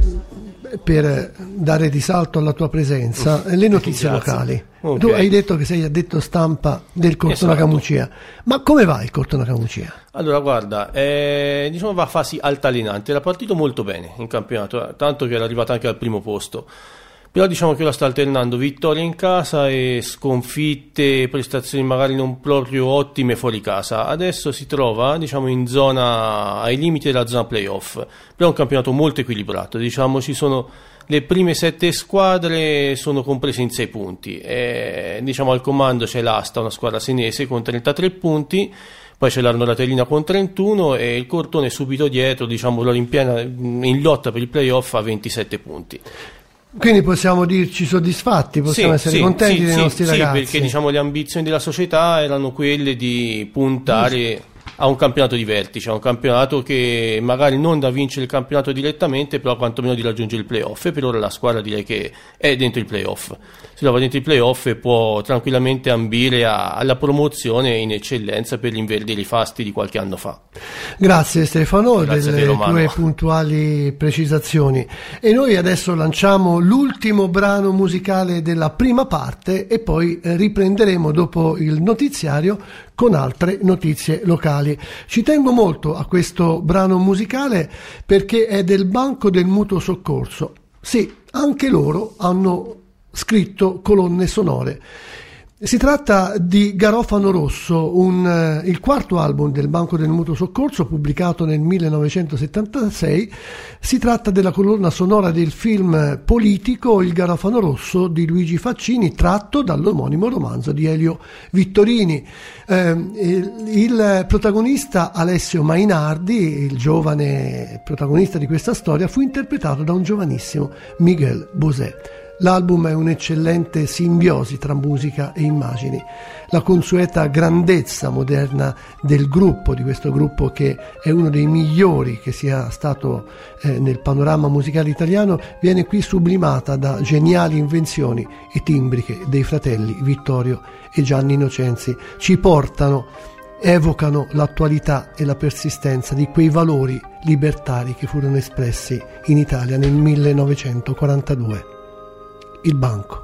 per dare risalto alla tua presenza, le notizie
Grazie.
locali.
Okay.
Tu hai detto che sei addetto stampa del Cortonacamucia, esatto. Ma come va il Cortonacamucia?
Allora guarda, eh, diciamo va a fasi altalenanti, era partito molto bene in campionato, tanto che era arrivato anche al primo posto, però diciamo che ora sta alternando vittorie in casa e sconfitte, prestazioni magari non proprio ottime fuori casa. Adesso si trova diciamo in zona, ai limiti della zona playoff, però è un campionato molto equilibrato, diciamo ci sono le prime sette squadre sono comprese in sei punti, e, diciamo al comando c'è l'Asta, una squadra senese con trentatré punti, poi c'è l'Arnoraterina con trentuno e il Cortone subito dietro, diciamo loro in piena in lotta per il playoff a ventisette punti.
Quindi possiamo dirci soddisfatti, possiamo
sì,
essere
sì,
contenti
sì,
dei
sì,
nostri
sì,
ragazzi.
Perché diciamo le ambizioni della società erano quelle di puntare a un campionato di vertice, a un campionato che magari non da vincere il campionato direttamente, però quantomeno di raggiungere il playoff, e per ora la squadra direi che è dentro il playoff, si trova dentro il playoff e può tranquillamente ambire a, alla promozione in eccellenza per l'inverdire i fasti di qualche anno fa.
Grazie Stefano
Grazie
delle tue puntuali precisazioni, e noi adesso lanciamo l'ultimo brano musicale della prima parte e poi riprenderemo dopo il notiziario con altre notizie locali. Ci tengo molto a questo brano musicale perché è del Banco del Mutuo Soccorso, Sì, anche loro hanno scritto colonne sonore. Si tratta di Garofano Rosso, un, eh, il quarto album del Banco del Mutuo Soccorso, pubblicato nel millenovecentosettantasei. Si tratta della colonna sonora del film politico Il Garofano Rosso di Luigi Faccini, tratto dall'omonimo romanzo di Elio Vittorini. Eh, il, il protagonista Alessio Mainardi, il giovane protagonista di questa storia, fu interpretato da un giovanissimo Miguel Bosé. L'album è un'eccellente simbiosi tra musica e immagini, la consueta grandezza moderna del gruppo, di questo gruppo che è uno dei migliori che sia stato eh, nel panorama musicale italiano, viene qui sublimata da geniali invenzioni e timbriche dei fratelli Vittorio e Gianni Innocenzi. Ci portano, evocano l'attualità e la persistenza di quei valori libertari che furono espressi in Italia nel millenovecentoquarantadue. Il Banco.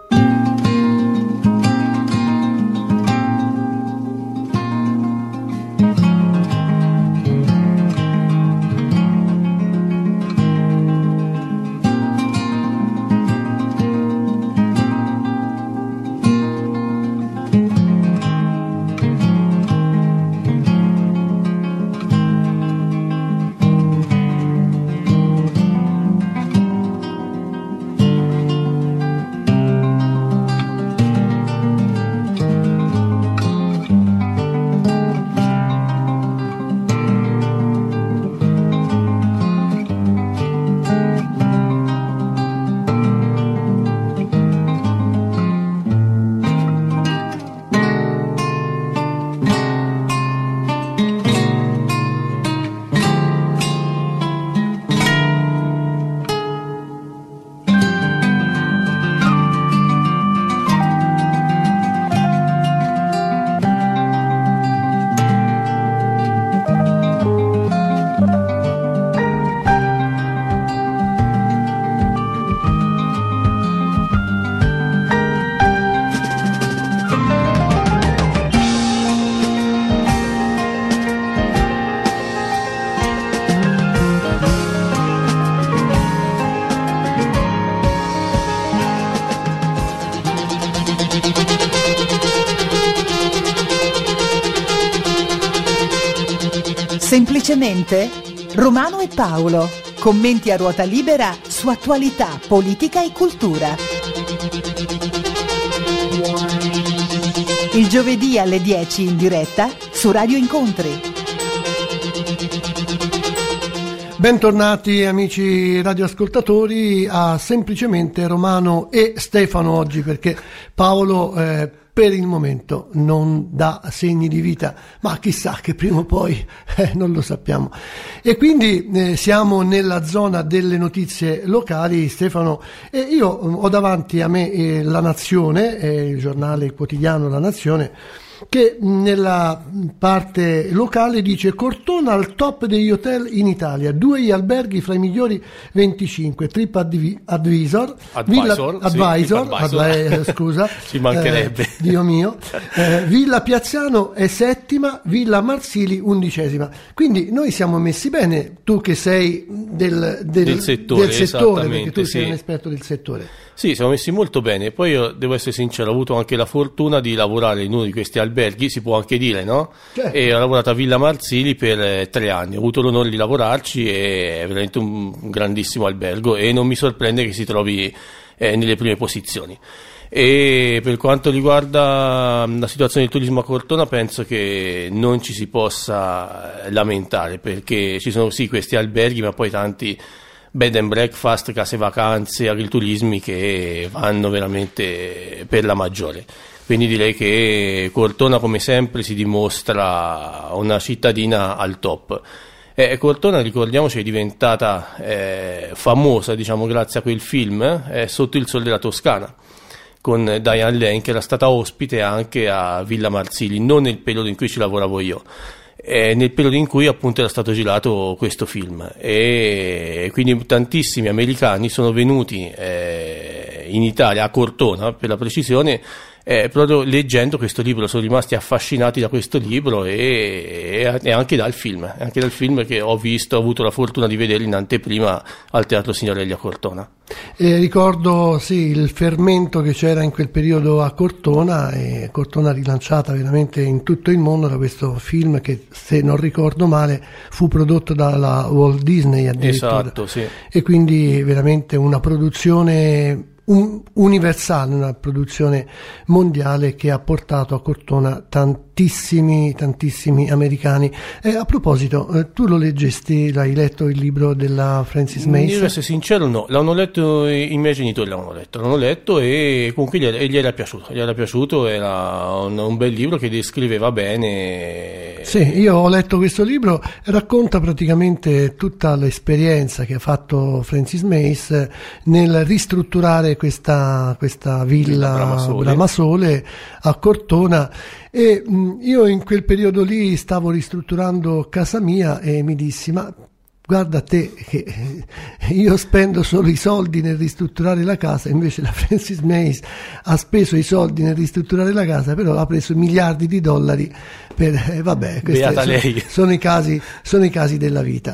Semplicemente Romano e Paolo, commenti a ruota libera su attualità, politica e cultura. Il giovedì alle dieci in diretta su Radio Incontri.
Bentornati amici radioascoltatori a Semplicemente Romano e Stefano oggi, perché Paolo eh, per il momento non dà segni di vita, ma chissà che prima o poi eh, non lo sappiamo. E quindi eh, siamo nella zona delle notizie locali, Stefano, e io ho davanti a me eh, La Nazione, eh, il giornale quotidiano La Nazione, che nella parte locale dice: Cortona al top degli hotel in Italia, due gli alberghi fra i migliori venticinque, TripAdvisor,
Advisor,
Villa,
sì,
Advisor,
Advisor.
Advisor scusa,
ci mancherebbe,
eh, Dio mio, eh, Villa Piazzano è settima, Villa Marsili undicesima. Quindi noi siamo messi bene, tu che sei del, del,
del settore,
del settore perché tu
sì.
sei un esperto del settore.
Sì, siamo messi molto bene. Poi io devo essere sincero, ho avuto anche la fortuna di lavorare in uno di questi alberghi, si può anche dire, no?
Certo.
E ho lavorato a Villa Marsili per eh, tre anni, ho avuto l'onore di lavorarci e è veramente un, un grandissimo albergo e non mi sorprende che si trovi eh, nelle prime posizioni. E per quanto riguarda la situazione del turismo a Cortona, penso che non ci si possa lamentare, perché ci sono sì questi alberghi, ma poi tanti bed and breakfast, case vacanze, agriturismi che vanno veramente per la maggiore. Quindi direi che Cortona, come sempre, si dimostra una cittadina al top. Eh, Cortona, ricordiamoci, è diventata eh, famosa, diciamo, grazie a quel film eh, Sotto il sole della Toscana, con Diane Lane, che era stata ospite anche a Villa Marsili, non nel periodo in cui ci lavoravo io, eh, nel periodo in cui appunto era stato girato questo film, e quindi tantissimi americani sono venuti eh, in Italia, a Cortona per la precisione, eh, proprio leggendo questo libro sono rimasti affascinati da questo libro e, e anche dal film, anche dal film che ho visto, ho avuto la fortuna di vedere in anteprima al Teatro Signorelli a Cortona.
Eh, ricordo sì il fermento che c'era in quel periodo a Cortona, e Cortona rilanciata veramente in tutto il mondo da questo film che, se non ricordo male, fu prodotto dalla Walt Disney addirittura.
Esatto, sì.
E quindi veramente una produzione un, universale, una produzione mondiale che ha portato a Cortona tantissimi tantissimi americani. E a proposito, eh, tu lo leggesti, l'hai letto il libro della Frances Mace?
Io, essere sincero, no, l'hanno letto i miei genitori, l'hanno letto, l'hanno letto e comunque gli era, gli era piaciuto, gli era piaciuto, era un, un bel libro che descriveva bene.
Sì, io ho letto questo libro, racconta praticamente tutta l'esperienza che ha fatto Frances Mace nel ristrutturare questa, questa villa
Bramasole.
Bramasole a Cortona. E mh, io in quel periodo lì stavo ristrutturando casa mia e mi dissi: ma guarda te che io spendo solo i soldi nel ristrutturare la casa, invece la Frances Mace ha speso i soldi nel ristrutturare la casa, però ha preso miliardi di dollari per eh, vabbè, questi
Beata
sono,
lei.
sono i casi sono i casi della vita.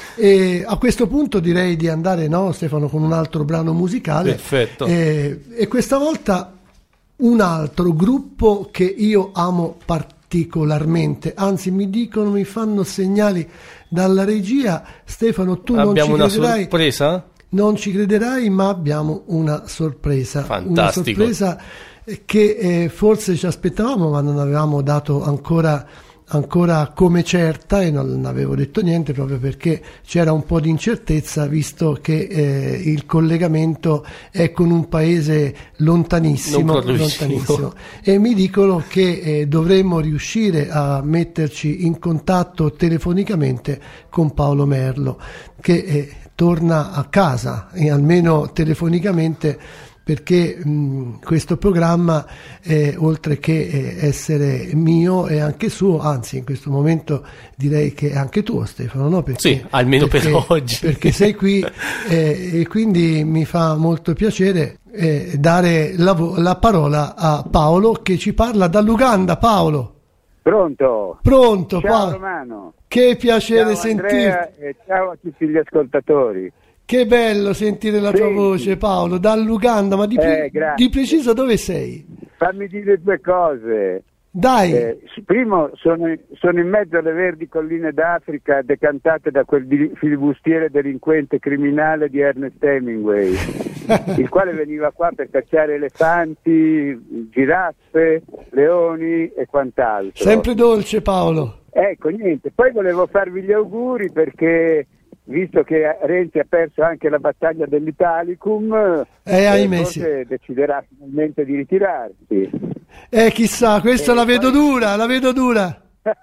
E a questo punto direi di andare, no, Stefano, con un altro brano musicale.
Perfetto.
E, e questa volta un altro gruppo che io amo particolarmente, anzi mi dicono, mi fanno segnali dalla regia. Stefano, tu
Abbiamo
non ci
una
crederai,
sorpresa?
non ci crederai, ma abbiamo una sorpresa.
Fantastico.
Una sorpresa che eh, forse ci aspettavamo, ma non avevamo dato ancora ancora come certa, e non avevo detto niente proprio perché c'era un po' di incertezza, visto che eh, il collegamento è con un paese lontanissimo, lontanissimo. E mi dicono che eh, dovremmo riuscire a metterci in contatto telefonicamente con Paolo Merlo, che eh, torna a casa, e almeno telefonicamente, perché mh, questo programma, eh, oltre che eh, essere mio, è anche suo, anzi in questo momento direi che è anche tuo, Stefano, no? Perché,
sì, almeno
perché,
per oggi.
Perché sei qui eh, e quindi mi fa molto piacere eh, dare la, vo- la parola a Paolo, che ci parla dall'Uganda. Paolo.
Pronto?
Pronto,
ciao
Paolo.
Romano.
Che piacere
Ciao
sentirti.
Andrea, e ciao a tutti gli ascoltatori.
Che bello sentire la
Sì.
tua voce, Paolo, dall'Uganda, ma di, pre-
Eh, grazie.
di preciso dove sei?
Fammi dire due cose.
Dai,
Eh, primo, sono, sono in mezzo alle verdi colline d'Africa decantate da quel di- filibustiere delinquente criminale di Ernest Hemingway, il quale veniva qua per cacciare elefanti, giraffe, leoni e quant'altro.
sempre dolce, Paolo.
Ecco, niente. Poi volevo farvi gli auguri perché, visto che Renzi ha perso anche la battaglia dell'Italicum,
Eh, ahimè,
forse deciderà finalmente di ritirarsi.
Eh, chissà, questa
Eh,
la vedo
poi-
dura, la vedo dura.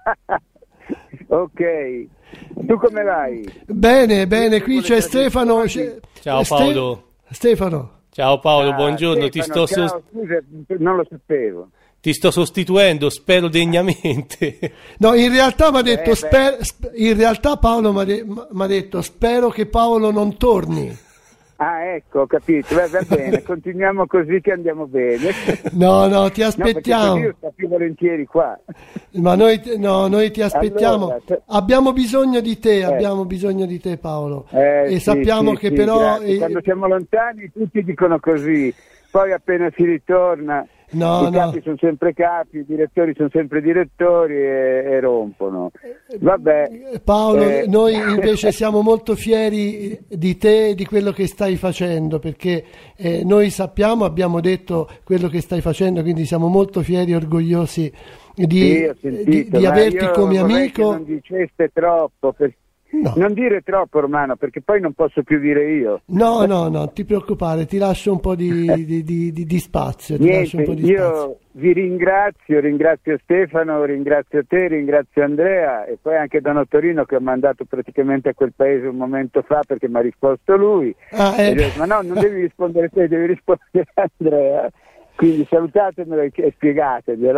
Ok, tu come vai?
Bene, bene,
Io
qui
con
c'è
le
Stefano.
tradizioni-
c'è-
Ciao,
Ste-
Paolo.
Stefano.
Ciao Paolo,
Ah,
buongiorno, ti
Stefano,
sto,
ciao,
sos-
scusa, non lo sapevo.
ti sto sostituendo, spero degnamente.
No, in realtà mi ha detto,
beh.
sper- sp- in realtà Paolo mi ha de- m'ha detto, spero che Paolo non torni.
Ah, ecco, ho capito, va, va bene, continuiamo così che andiamo bene.
No, no, ti
No, perché
aspettiamo.
così io sto più volentieri qua.
Ma noi, no, noi ti aspettiamo.
Allora, se-
Abbiamo bisogno di te, abbiamo bisogno di te, Paolo.
Eh,
e
sì,
sappiamo
sì,
che
sì,
però
grazie.
eh,
Quando siamo lontani tutti dicono così, poi appena si ritorna
No,
i
no.
capi sono sempre capi, i direttori sono sempre direttori e, e rompono. Vabbè,
Paolo,
eh,
noi invece siamo molto fieri di te e di quello che stai facendo, perché eh, noi sappiamo, abbiamo detto quello che stai facendo, quindi siamo molto fieri e orgogliosi di,
sì, ho
di,
sentito,
di
ma
averti
io
come
vorrei
amico.
che non diceste troppo, per-
No.
non dire troppo, Romano, perché poi non posso più dire io.
No, no, no, ti preoccupare, ti lascio un po' di, di, di, di- di spazio. Ti lascio un
Niente,
po' di spazio.
io vi ringrazio, ringrazio Stefano, ringrazio te, ringrazio Andrea e poi anche Don Ottorino che ho mandato praticamente a quel paese un momento fa perché mi ha risposto lui.
Ah, eh,
E gli ho detto, ma no, non devi rispondere te, devi rispondere Andrea. Quindi salutatemelo e spiegateglielo.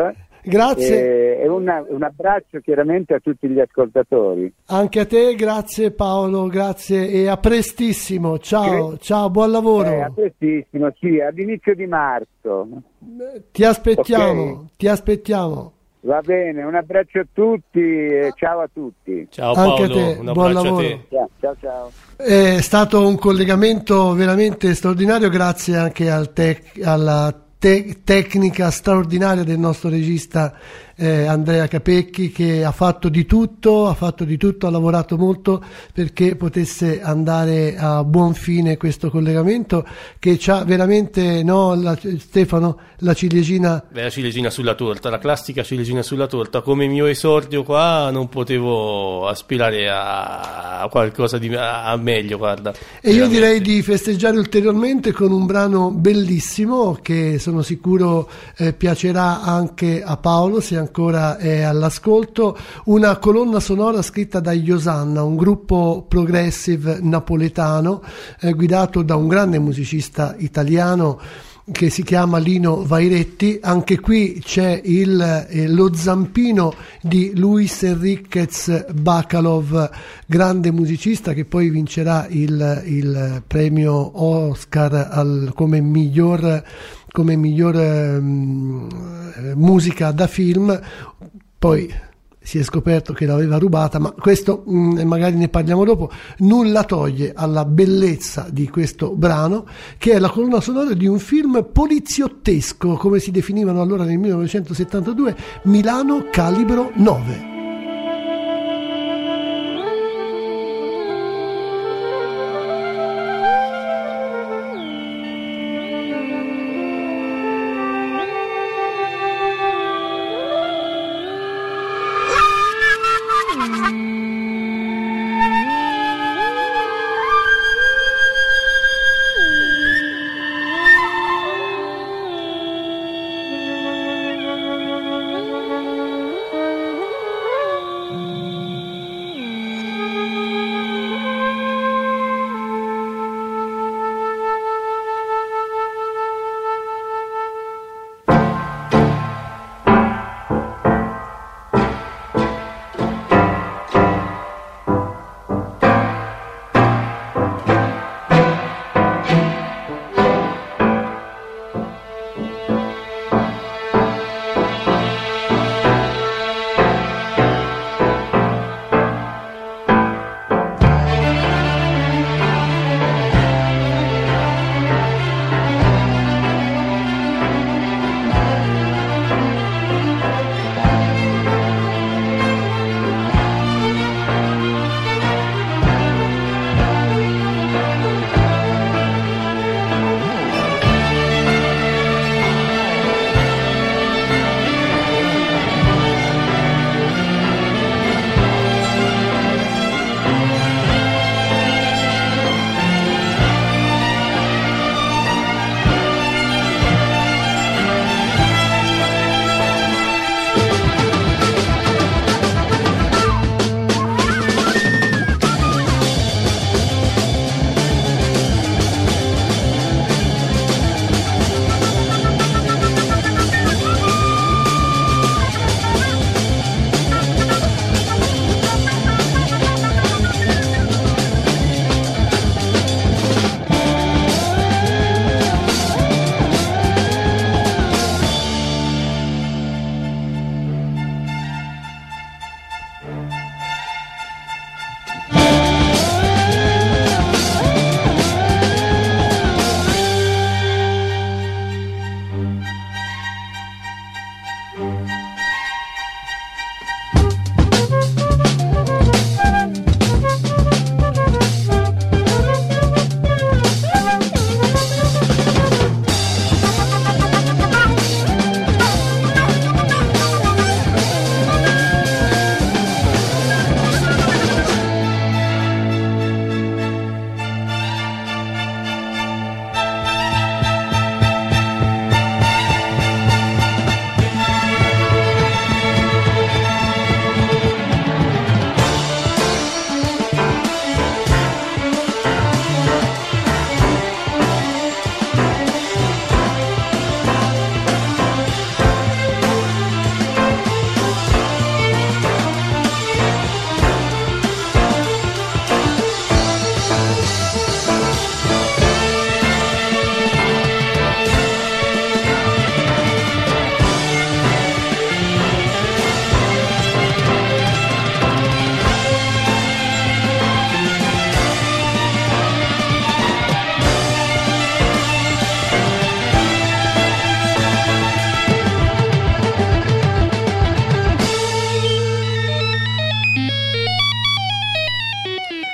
Grazie.
E una, un abbraccio chiaramente a tutti gli ascoltatori.
Anche a te, grazie Paolo, grazie e a prestissimo. Ciao,
Cre-
ciao, buon lavoro.
Eh, a prestissimo, sì, all'inizio di marzo.
Ti aspettiamo,
Okay.
ti aspettiamo.
Va bene, un abbraccio a tutti e ciao a tutti.
Ciao
Anche a
Paolo,
te,
un
buon
abbraccio a
lavoro.
te.
Ciao, ciao, ciao.
È stato un collegamento veramente straordinario, grazie anche al tec- alla te- tecnica straordinaria del nostro regista eh, Andrea Capecchi, che ha fatto di tutto, ha fatto di tutto, ha lavorato molto perché potesse andare a buon fine questo collegamento che c'ha veramente, no, la, Stefano, la ciliegina.
Beh, la ciliegina sulla torta, la classica ciliegina sulla torta. Come mio esordio qua non potevo aspirare a qualcosa di a a meglio, guarda.
E io
Veramente.
direi di festeggiare ulteriormente con un brano bellissimo che sono sicuro eh, piacerà anche a Paolo se ancora è all'ascolto, una colonna sonora scritta da Iosanna, un gruppo progressive napoletano eh, guidato da un grande musicista italiano che si chiama Lino Vairetti. Anche qui c'è il, eh, lo zampino di Luis Enriquez Bacalov, grande musicista che poi vincerà il, il premio Oscar al, come miglior, come miglior ehm, musica da film. Poi si è scoperto che l'aveva rubata, ma questo mh, magari ne parliamo dopo. Nulla toglie alla bellezza di questo brano, che è la colonna sonora di un film poliziottesco, come si definivano allora nel millenovecentosettantadue, Milano Calibro nove.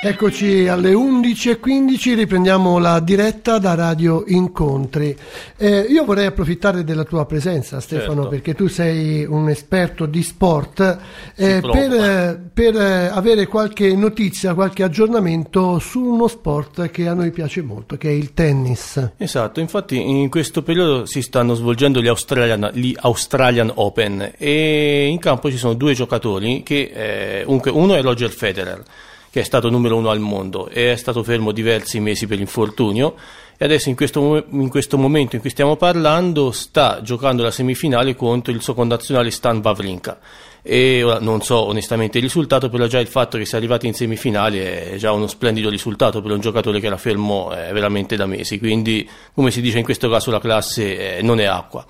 Eccoci alle undici e quindici, riprendiamo la diretta da Radio Incontri. Eh, io vorrei approfittare della tua presenza, Stefano,
certo.
perché tu sei un esperto di sport, eh, per, per avere qualche notizia, qualche aggiornamento su uno sport che a noi piace molto, che è il tennis.
Esatto, infatti in questo periodo si stanno svolgendo gli Australian, gli Australian Open e in campo ci sono due giocatori, che eh, uno è Roger Federer, che è stato numero uno al mondo e è stato fermo diversi mesi per infortunio, e adesso in questo, in questo momento in cui stiamo parlando sta giocando la semifinale contro il suo connazionale Stan Wawrinka, e ora non so onestamente il risultato, però già il fatto che sia arrivati in semifinale è già uno splendido risultato per un giocatore che era fermo eh, veramente da mesi, quindi come si dice in questo caso la classe eh, non è acqua.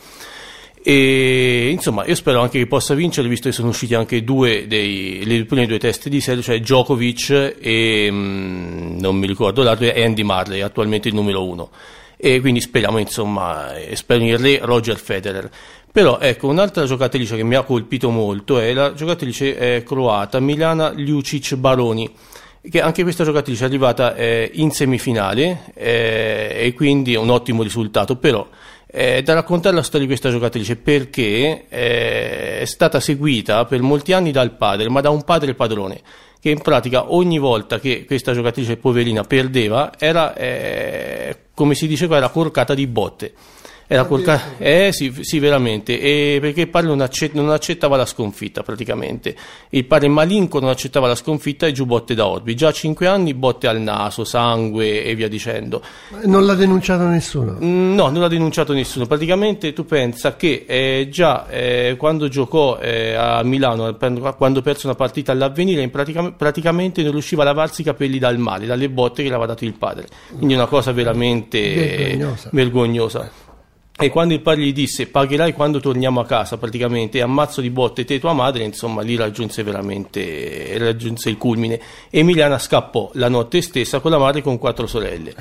E insomma io spero anche che possa vincere, visto che sono usciti anche due dei le prime due teste di serie, cioè Djokovic e mh, non mi ricordo l'altro, è Andy Murray, attualmente il numero uno, e quindi speriamo insomma spero il re Roger Federer. Però ecco, un'altra giocatrice che mi ha colpito molto è la giocatrice eh, croata Milana Ljušić Baroni, che anche questa giocatrice è arrivata eh, in semifinale eh, e quindi è un ottimo risultato. Però è da raccontare la storia di questa giocatrice, perché eh, è stata seguita per molti anni dal padre, ma da un padre padrone, che in pratica ogni volta che questa giocatrice poverina perdeva era, eh, come si dice qua, era corcata di botte. Era corcata, eh sì, sì veramente, e perché il padre non, accett- non accettava la sconfitta praticamente. Il padre malinco non accettava la sconfitta e giù botte da orbi. Già a cinque anni botte al naso, sangue e via dicendo.
Non l'ha denunciato nessuno?
No, non l'ha denunciato nessuno. Praticamente tu pensa che eh, già eh, quando giocò eh, a Milano, quando perse una partita all'Avvenire, in pratica- praticamente non riusciva a lavarsi i capelli dal male, dalle botte che le aveva dato il padre. Quindi è una cosa veramente
vergognosa.
vergognosa. E quando il padre gli disse pagherai quando torniamo a casa praticamente, e ammazzo di botte te e tua madre, insomma lì raggiunse veramente raggiunse il culmine. Emiliana scappò la notte stessa con la madre e con quattro sorelle.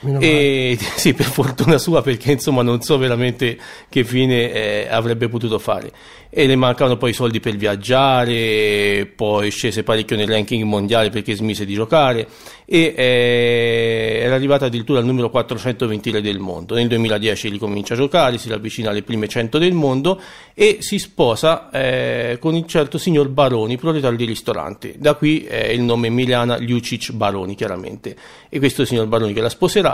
E sì, per fortuna sua, perché insomma non so veramente che fine eh, avrebbe potuto fare. E le mancavano poi i soldi per viaggiare, poi scese parecchio nel ranking mondiale perché smise di giocare, e eh, era arrivata addirittura al numero quattrocentoventi del mondo. Nel duemiladieci ricomincia a giocare, si avvicina alle prime cento del mondo e si sposa eh, con il certo signor Baroni, proprietario di ristorante. Da qui eh, il nome Milana Ljušić Baroni, chiaramente. E questo signor Baroni che la sposerà,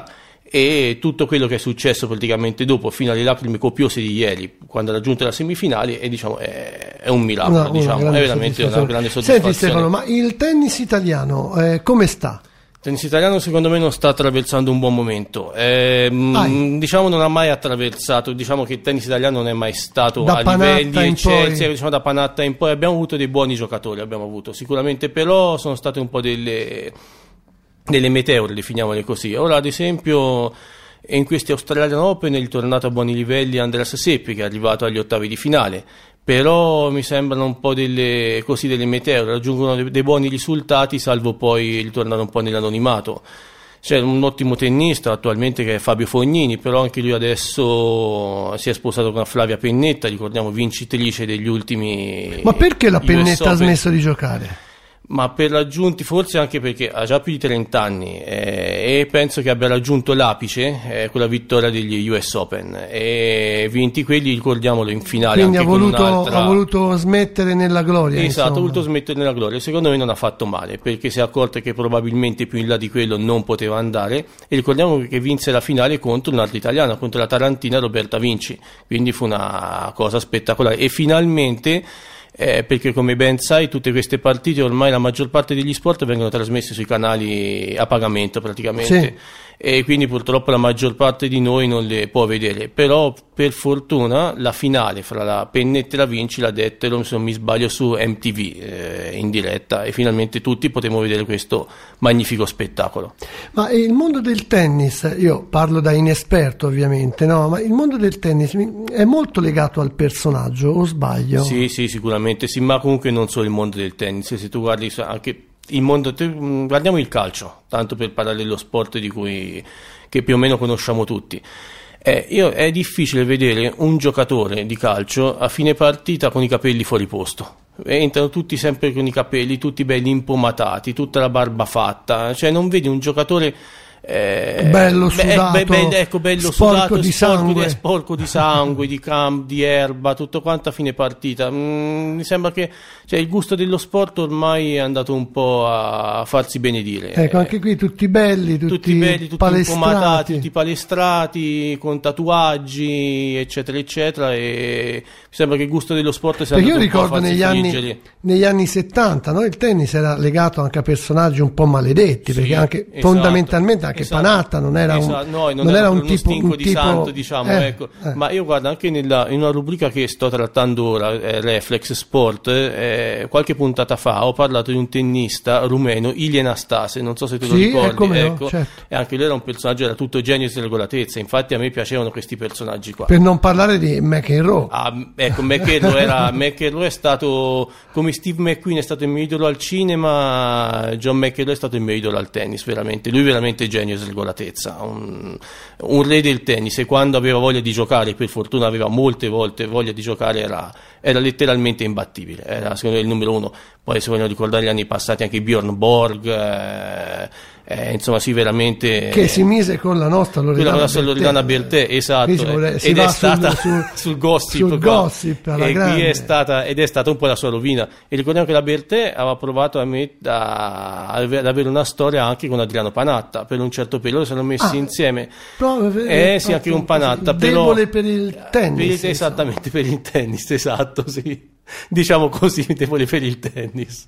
e tutto quello che è successo praticamente dopo, fino alle lacrime copiose di ieri quando ha raggiunto la semifinale, e diciamo è, è un miracolo,
una,
diciamo,
una
è veramente una grande soddisfazione.
Senti Stefano, ma il tennis italiano eh, come sta?
Il tennis italiano secondo me non sta attraversando un buon momento, eh, mh, diciamo non ha mai attraversato, diciamo che il tennis italiano non è mai stato
da
a livelli
eccezionali,
diciamo da Panatta in poi. Abbiamo avuto dei buoni giocatori, abbiamo avuto sicuramente, però sono state un po' delle delle meteore, definiamole così. Ora ad esempio in questi Australian Open è ritornato a buoni livelli Andreas Seppi, che è arrivato agli ottavi di finale, però mi sembrano un po' delle, così, delle meteore, raggiungono dei, dei buoni risultati, salvo poi ritornare un po' nell'anonimato. C'è un ottimo tennista attualmente che è Fabio Fognini, però anche lui adesso si è sposato con Flavia Pennetta, ricordiamo vincitrice degli ultimi.
Ma perché la Pennetta ha smesso di giocare?
Ma per raggiunti, forse anche perché ha già più di trenta anni eh, e penso che abbia raggiunto l'apice eh, con la vittoria degli U S Open, e vinti quelli, ricordiamolo, in finale.
Quindi
anche
ha voluto,
con un'altra...
ha voluto smettere nella gloria.
Esatto, ha voluto smettere nella gloria. Secondo me non ha fatto male, perché si è accorto che probabilmente più in là di quello non poteva andare, e ricordiamo che vinse la finale contro un'altra italiana, contro la tarantina Roberta Vinci, quindi fu una cosa spettacolare. E finalmente Eh, perché come ben sai tutte queste partite, ormai la maggior parte degli sport vengono trasmesse sui canali a pagamento praticamente,
sì.
E quindi purtroppo la maggior parte di noi non le può vedere, però per fortuna la finale fra la Pennetta e la Vinci la dettero, se non mi sbaglio, su M T V eh, in diretta, e finalmente tutti potremo vedere questo magnifico spettacolo.
Ma il mondo del tennis, io parlo da inesperto ovviamente, no? Ma il mondo del tennis è molto legato al personaggio, o sbaglio?
Sì, sì, sicuramente sì, ma comunque non solo il mondo del tennis, se tu guardi anche il mondo, guardiamo il calcio, tanto per parlare dello sport di cui che più o meno conosciamo tutti. Eh, io, è difficile vedere un giocatore di calcio a fine partita con i capelli fuori posto. entrano tutti sempre con i capelli, tutti belli impomatati, tutta la barba fatta, cioè non vedi un giocatore
Eh, bello sudato,
be, be, be, ecco, bello
sporco
sudato,
di
sporco
sangue,
di, sporco di sangue, di camp, di erba, tutto quanto a fine partita. Mm, mi sembra che cioè, il gusto dello sport ormai è andato un po' a farsi benedire.
Ecco, anche qui tutti belli, tutti,
tutti belli, tutti
palestrati.
impomatati, tutti palestrati, con tatuaggi, eccetera, eccetera. E mi sembra che il gusto dello sport sia
Perché
andato
io
un po' a
ricordo
farsi
negli anni,
friggere.
negli anni settanta, no? Il tennis era legato anche a personaggi un po' maledetti,
Sì,
perché anche
esatto,
fondamentalmente anche
esatto.
Panatta non era un,
Esatto, no, non
non
era
era un
uno
tipo,
stinco
un
di
tipo
santo, diciamo,
eh,
ecco.
eh.
Ma io guardo anche nella, in una rubrica che sto trattando ora, eh, Reflex Sport, eh, qualche puntata fa ho parlato di un tennista rumeno, Ilie Nastase, non so se te lo
Sì,
ricordi,
come no,
ecco,
certo.
e anche lui era un personaggio, era tutto genio e regolatezza, infatti a me piacevano questi personaggi qua.
Per non parlare di McEnroe.
Ah, ecco, McEnroe era McEnroe è stato come Steve McQueen è stato il mio idolo al cinema, John McEnroe è stato il mio idolo al tennis, veramente, lui veramente genio e regolatezza, un, un re del tennis, e quando aveva voglia di giocare, per fortuna aveva molte volte voglia di giocare, era, era letteralmente imbattibile, era secondo me il numero uno. Poi se vogliono ricordare gli anni passati anche Bjorn Borg, eh, eh, insomma sì, veramente
che si mise con la nostra Loredana
Bertè, Loredana Bertè, esatto,
si vuole, si
ed
va
è stata
sul, sul,
sul gossip,
sul gossip alla
e
grande.
qui è stata, ed è stata un po' la sua rovina. E ricordiamo che la Bertè aveva provato a met- a, ad avere una storia anche con Adriano Panatta, per un certo periodo si erano messi
Ah,
insieme,
proprio,
eh sì, anche con Panatta, però
debole per il tennis,
per il, esattamente per il tennis, esatto, sì, diciamo così, debole per il tennis.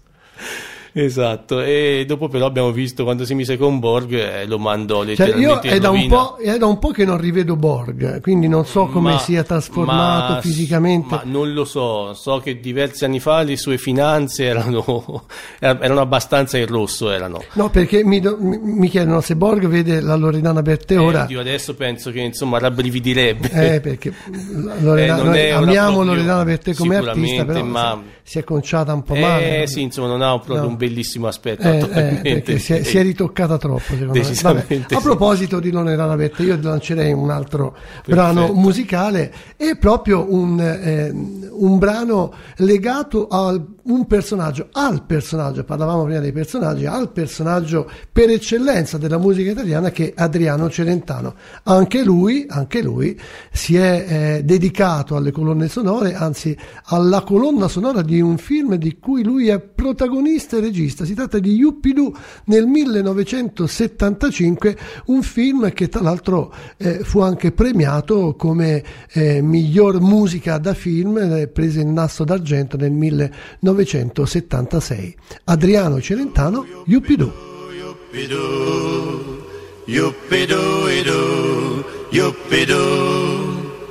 Esatto, e dopo però abbiamo visto quando si mise con Borg, eh, lo mandò letteralmente
cioè io è
in
da, un
rovina.
po', è da un po' che non rivedo Borg, quindi non so come
Ma-
sia trasformato
ma-
fisicamente.
Ma non lo so, so che diversi anni fa le sue finanze erano, erano abbastanza in rosso, erano.
No, perché mi, do- mi- mi chiedono se Borg vede la Loredana Bertè ora.
Eh, io adesso penso che insomma rabbrividirebbe.
Eh, perché Loredana,
Eh, non
noi
è una
amiamo
proprio-
Loredana Bertè come artista,
sicuramente,
però
ma-
si è conciata un po'
Eh
male.
sì, insomma, non ha proprio
No.
un bellissimo aspetto
Eh, eh,
attualmente.
perché si è, si è ritoccata troppo, secondo me.
Decisamente
Vabbè, a
sì.
proposito di Loredana Bertè, io lancerei un altro
Perfetto.
brano musicale, è proprio un, eh, un brano legato a un personaggio, al personaggio, parlavamo prima dei personaggi, al personaggio per eccellenza della musica italiana, che è Adriano Celentano. Anche lui, anche lui si è eh, dedicato alle colonne sonore, anzi alla colonna sonora di un film di cui lui è protagonista e regista. Si tratta di Yuppidoo nel millenovecentosettantacinque, un film che tra l'altro eh, fu anche premiato come eh, miglior musica da film, eh, prese il Nastro d'Argento nel millenovecentosettantasei. Adriano Celentano, Yuppidoo.
Yuppidoo, yuppidoo-idoo, yuppidoo.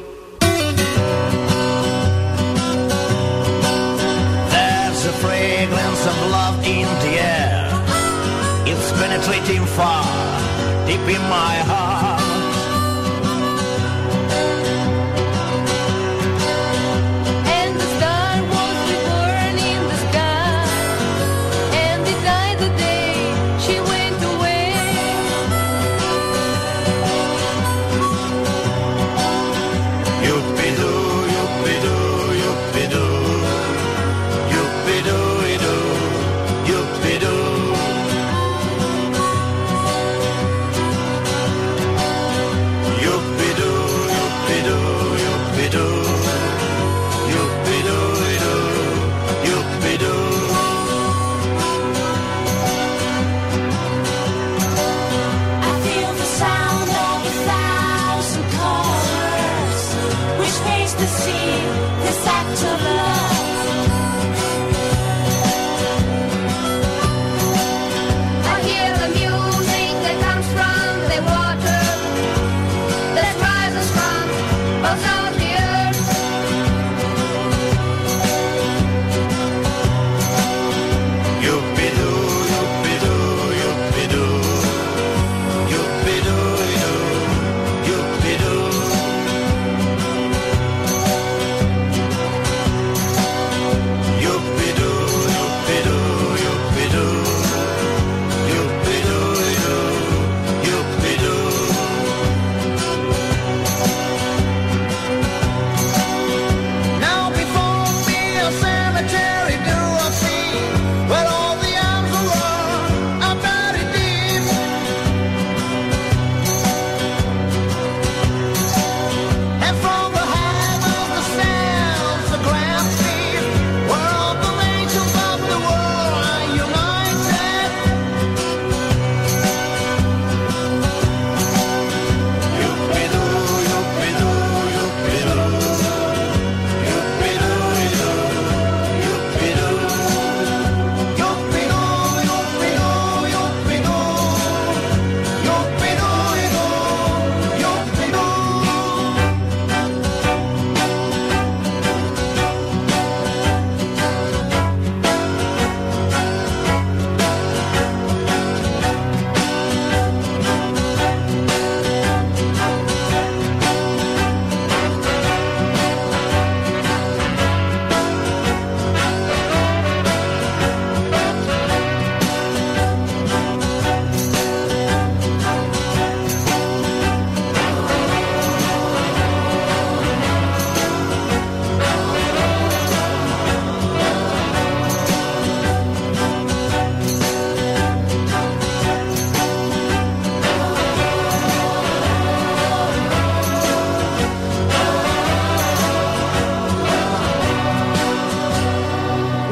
There's a fragrance of love in the air. It's penetrating far, deep in my heart.
And the star was reborn in the sky, and it died the day she went away.
Yuppidoo, yuppidoo, yuppidoo, yuppidoo-idoo, yuppidoo. Yuppidoo, yuppidoo, yuppidoo, yuppidoo-idoo, yuppidoo.
I feel the sound of a thousand colors, which makes the sea this act of love. I hear the music that comes from the water, that rises from both of the earth.
Yuppidoo, yuppidoo, yuppidoo, yuppidoo,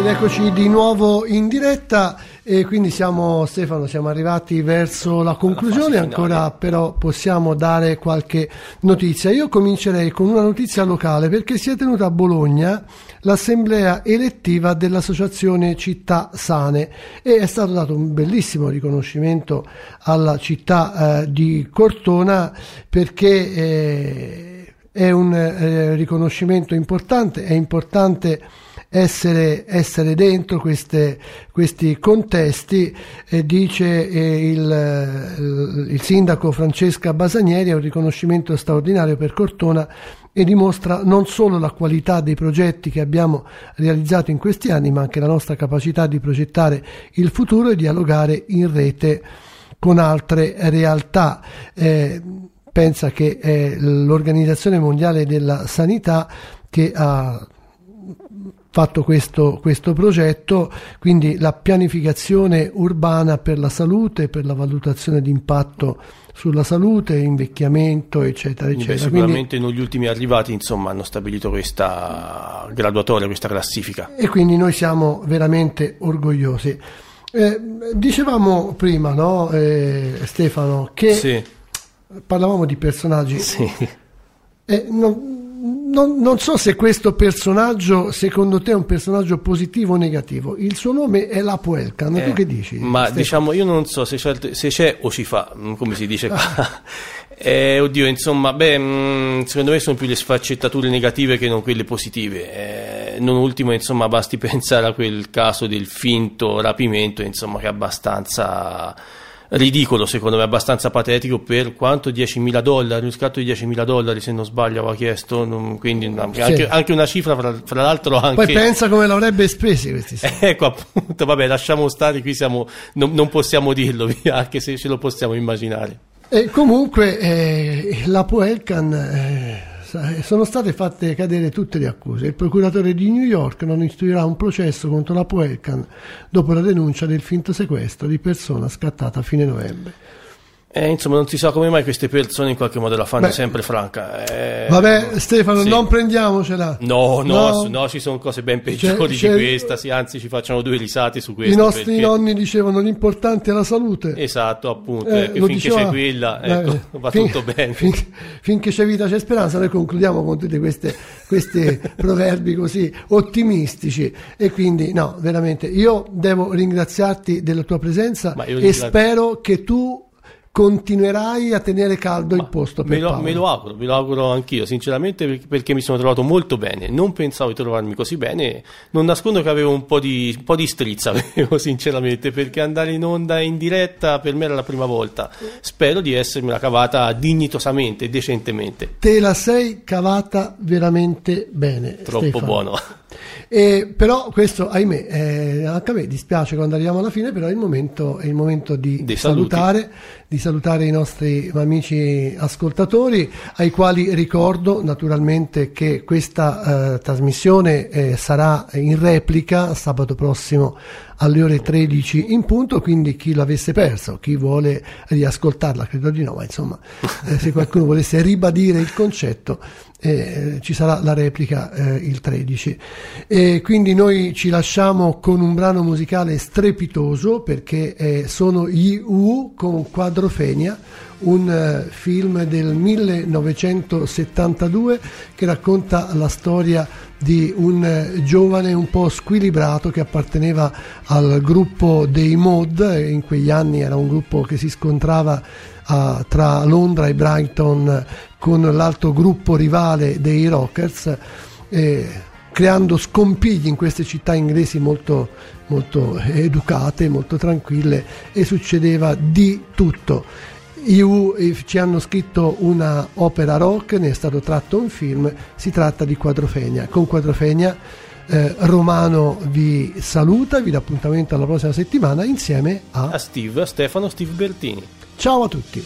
eccoci di nuovo in diretta e quindi siamo, Stefano, siamo arrivati verso la conclusione, ancora però possiamo dare qualche notizia. Io comincerei con una notizia locale, perché si è tenuta a Bologna l'assemblea elettiva dell'associazione Città Sane e è stato dato un bellissimo riconoscimento alla città eh, di Cortona, perché eh, è un eh, riconoscimento importante, è importante essere, essere dentro queste, questi contesti, eh, dice eh, il, il, il sindaco Francesca Basanieri. È un riconoscimento straordinario per Cortona e dimostra non solo la qualità dei progetti che abbiamo realizzato in questi anni, ma anche la nostra capacità di progettare il futuro e dialogare in rete con altre realtà. Eh, pensa che è l'Organizzazione Mondiale della Sanità che ha fatto questo, questo progetto, quindi la pianificazione urbana per la salute, per la valutazione di impatto sulla salute, invecchiamento, eccetera, eccetera.
Beh, sicuramente quindi, negli ultimi arrivati, insomma, hanno stabilito questa graduatoria, questa classifica.
E quindi noi siamo veramente orgogliosi. Eh, dicevamo prima, no, eh, Stefano, che
sì.
parlavamo di personaggi.
Sì.
Eh, non, non, non so se questo personaggio secondo te è un personaggio positivo o negativo. Il suo nome è Lapo Elkan, eh, tu che dici?
Ma
Stefano?
Diciamo, io non so se c'è, se c'è o ci fa, come si dice qua. eh, oddio, insomma, beh, mh, secondo me sono più le sfaccettature negative che non quelle positive. Eh, non ultimo, insomma, basti pensare a quel caso del finto rapimento, insomma, che è abbastanza ridicolo, secondo me, abbastanza patetico. Per quanto? diecimila dollari, un scatto di diecimila dollari, se non sbaglio, aveva chiesto, non, quindi anche,
sì.
anche una cifra, fra, fra l'altro anche...
Poi pensa come l'avrebbe spesi questi soldi.
Ecco, appunto, vabbè, lasciamo stare, qui siamo, non, non possiamo dirlo, via, anche se ce lo possiamo immaginare.
E comunque eh, Lapo Elkan, eh, sono state fatte cadere tutte le accuse. Il procuratore di New York non istruirà un processo contro Lapo Elkan dopo la denuncia del finto sequestro di persona scattata a fine novembre.
Eh, insomma, non si sa come mai queste persone in qualche modo la fanno
Beh,
sempre franca. Eh,
vabbè, Stefano,
sì.
non prendiamocela.
No, no,
no,
no, ci sono cose ben peggiori
c'è,
di
c'è,
questa, sì, anzi ci facciano due risate su questo.
I nostri
perché...
nonni dicevano l'importante è la salute.
Esatto, appunto,
Eh,
eh, che
lo
finché
diceva,
c'è quella, ecco,
eh,
va
fin,
tutto bene.
Fin, finché c'è vita c'è speranza. Noi concludiamo con tutti questi proverbi così ottimistici, e quindi no, veramente io devo ringraziarti della tua presenza e
ringrazio...
spero che tu continuerai a tenere caldo
Ma
il posto per
me lo,
Paolo.
me lo auguro, me lo auguro anch'io, sinceramente, perché, perché mi sono trovato molto bene. Non pensavo di trovarmi così bene. Non nascondo che avevo un po' di, un po' di strizza, avevo, sinceramente, perché andare in onda in diretta per me era la prima volta. Spero di essermela cavata dignitosamente e decentemente.
Te la sei cavata veramente bene,
Troppo
Stefano.
buono.
E però questo, ahimè, eh, anche a me dispiace quando arriviamo alla fine, però è il momento, è il momento di
Dei
salutare
saluti.
di salutare i nostri amici ascoltatori, ai quali ricordo naturalmente che questa eh, trasmissione eh, sarà in replica sabato prossimo alle ore tredici in punto, quindi chi l'avesse perso, chi vuole riascoltarla, credo di no, ma insomma eh, se qualcuno volesse ribadire il concetto, eh, ci sarà la replica eh, il tredici. E quindi noi ci lasciamo con un brano musicale strepitoso, perché eh, sono gli U con Quadrofenia, un uh, film del millenovecentosettantadue che racconta la storia di un uh, giovane un po' squilibrato che apparteneva al gruppo dei Mod. In quegli anni era un gruppo che si scontrava uh, tra Londra e Brighton con l'altro gruppo rivale dei Rockers, eh, creando scompigli in queste città inglesi molto, molto educate, molto tranquille, e succedeva di tutto. I U ci hanno scritto una opera rock, ne è stato tratto un film, si tratta di Quadrofenia. Con Quadrofenia eh, Romano vi saluta, vi dà appuntamento alla prossima settimana insieme a,
A Steve, a Stefano, Steve Bertini.
Ciao a tutti.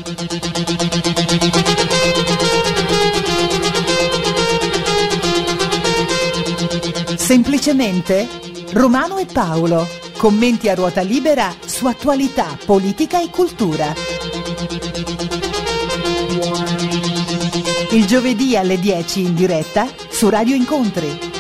Semplicemente Romano e Paolo, commenti a ruota libera su attualità, politica e cultura. Il giovedì alle dieci in diretta su Radio Incontri.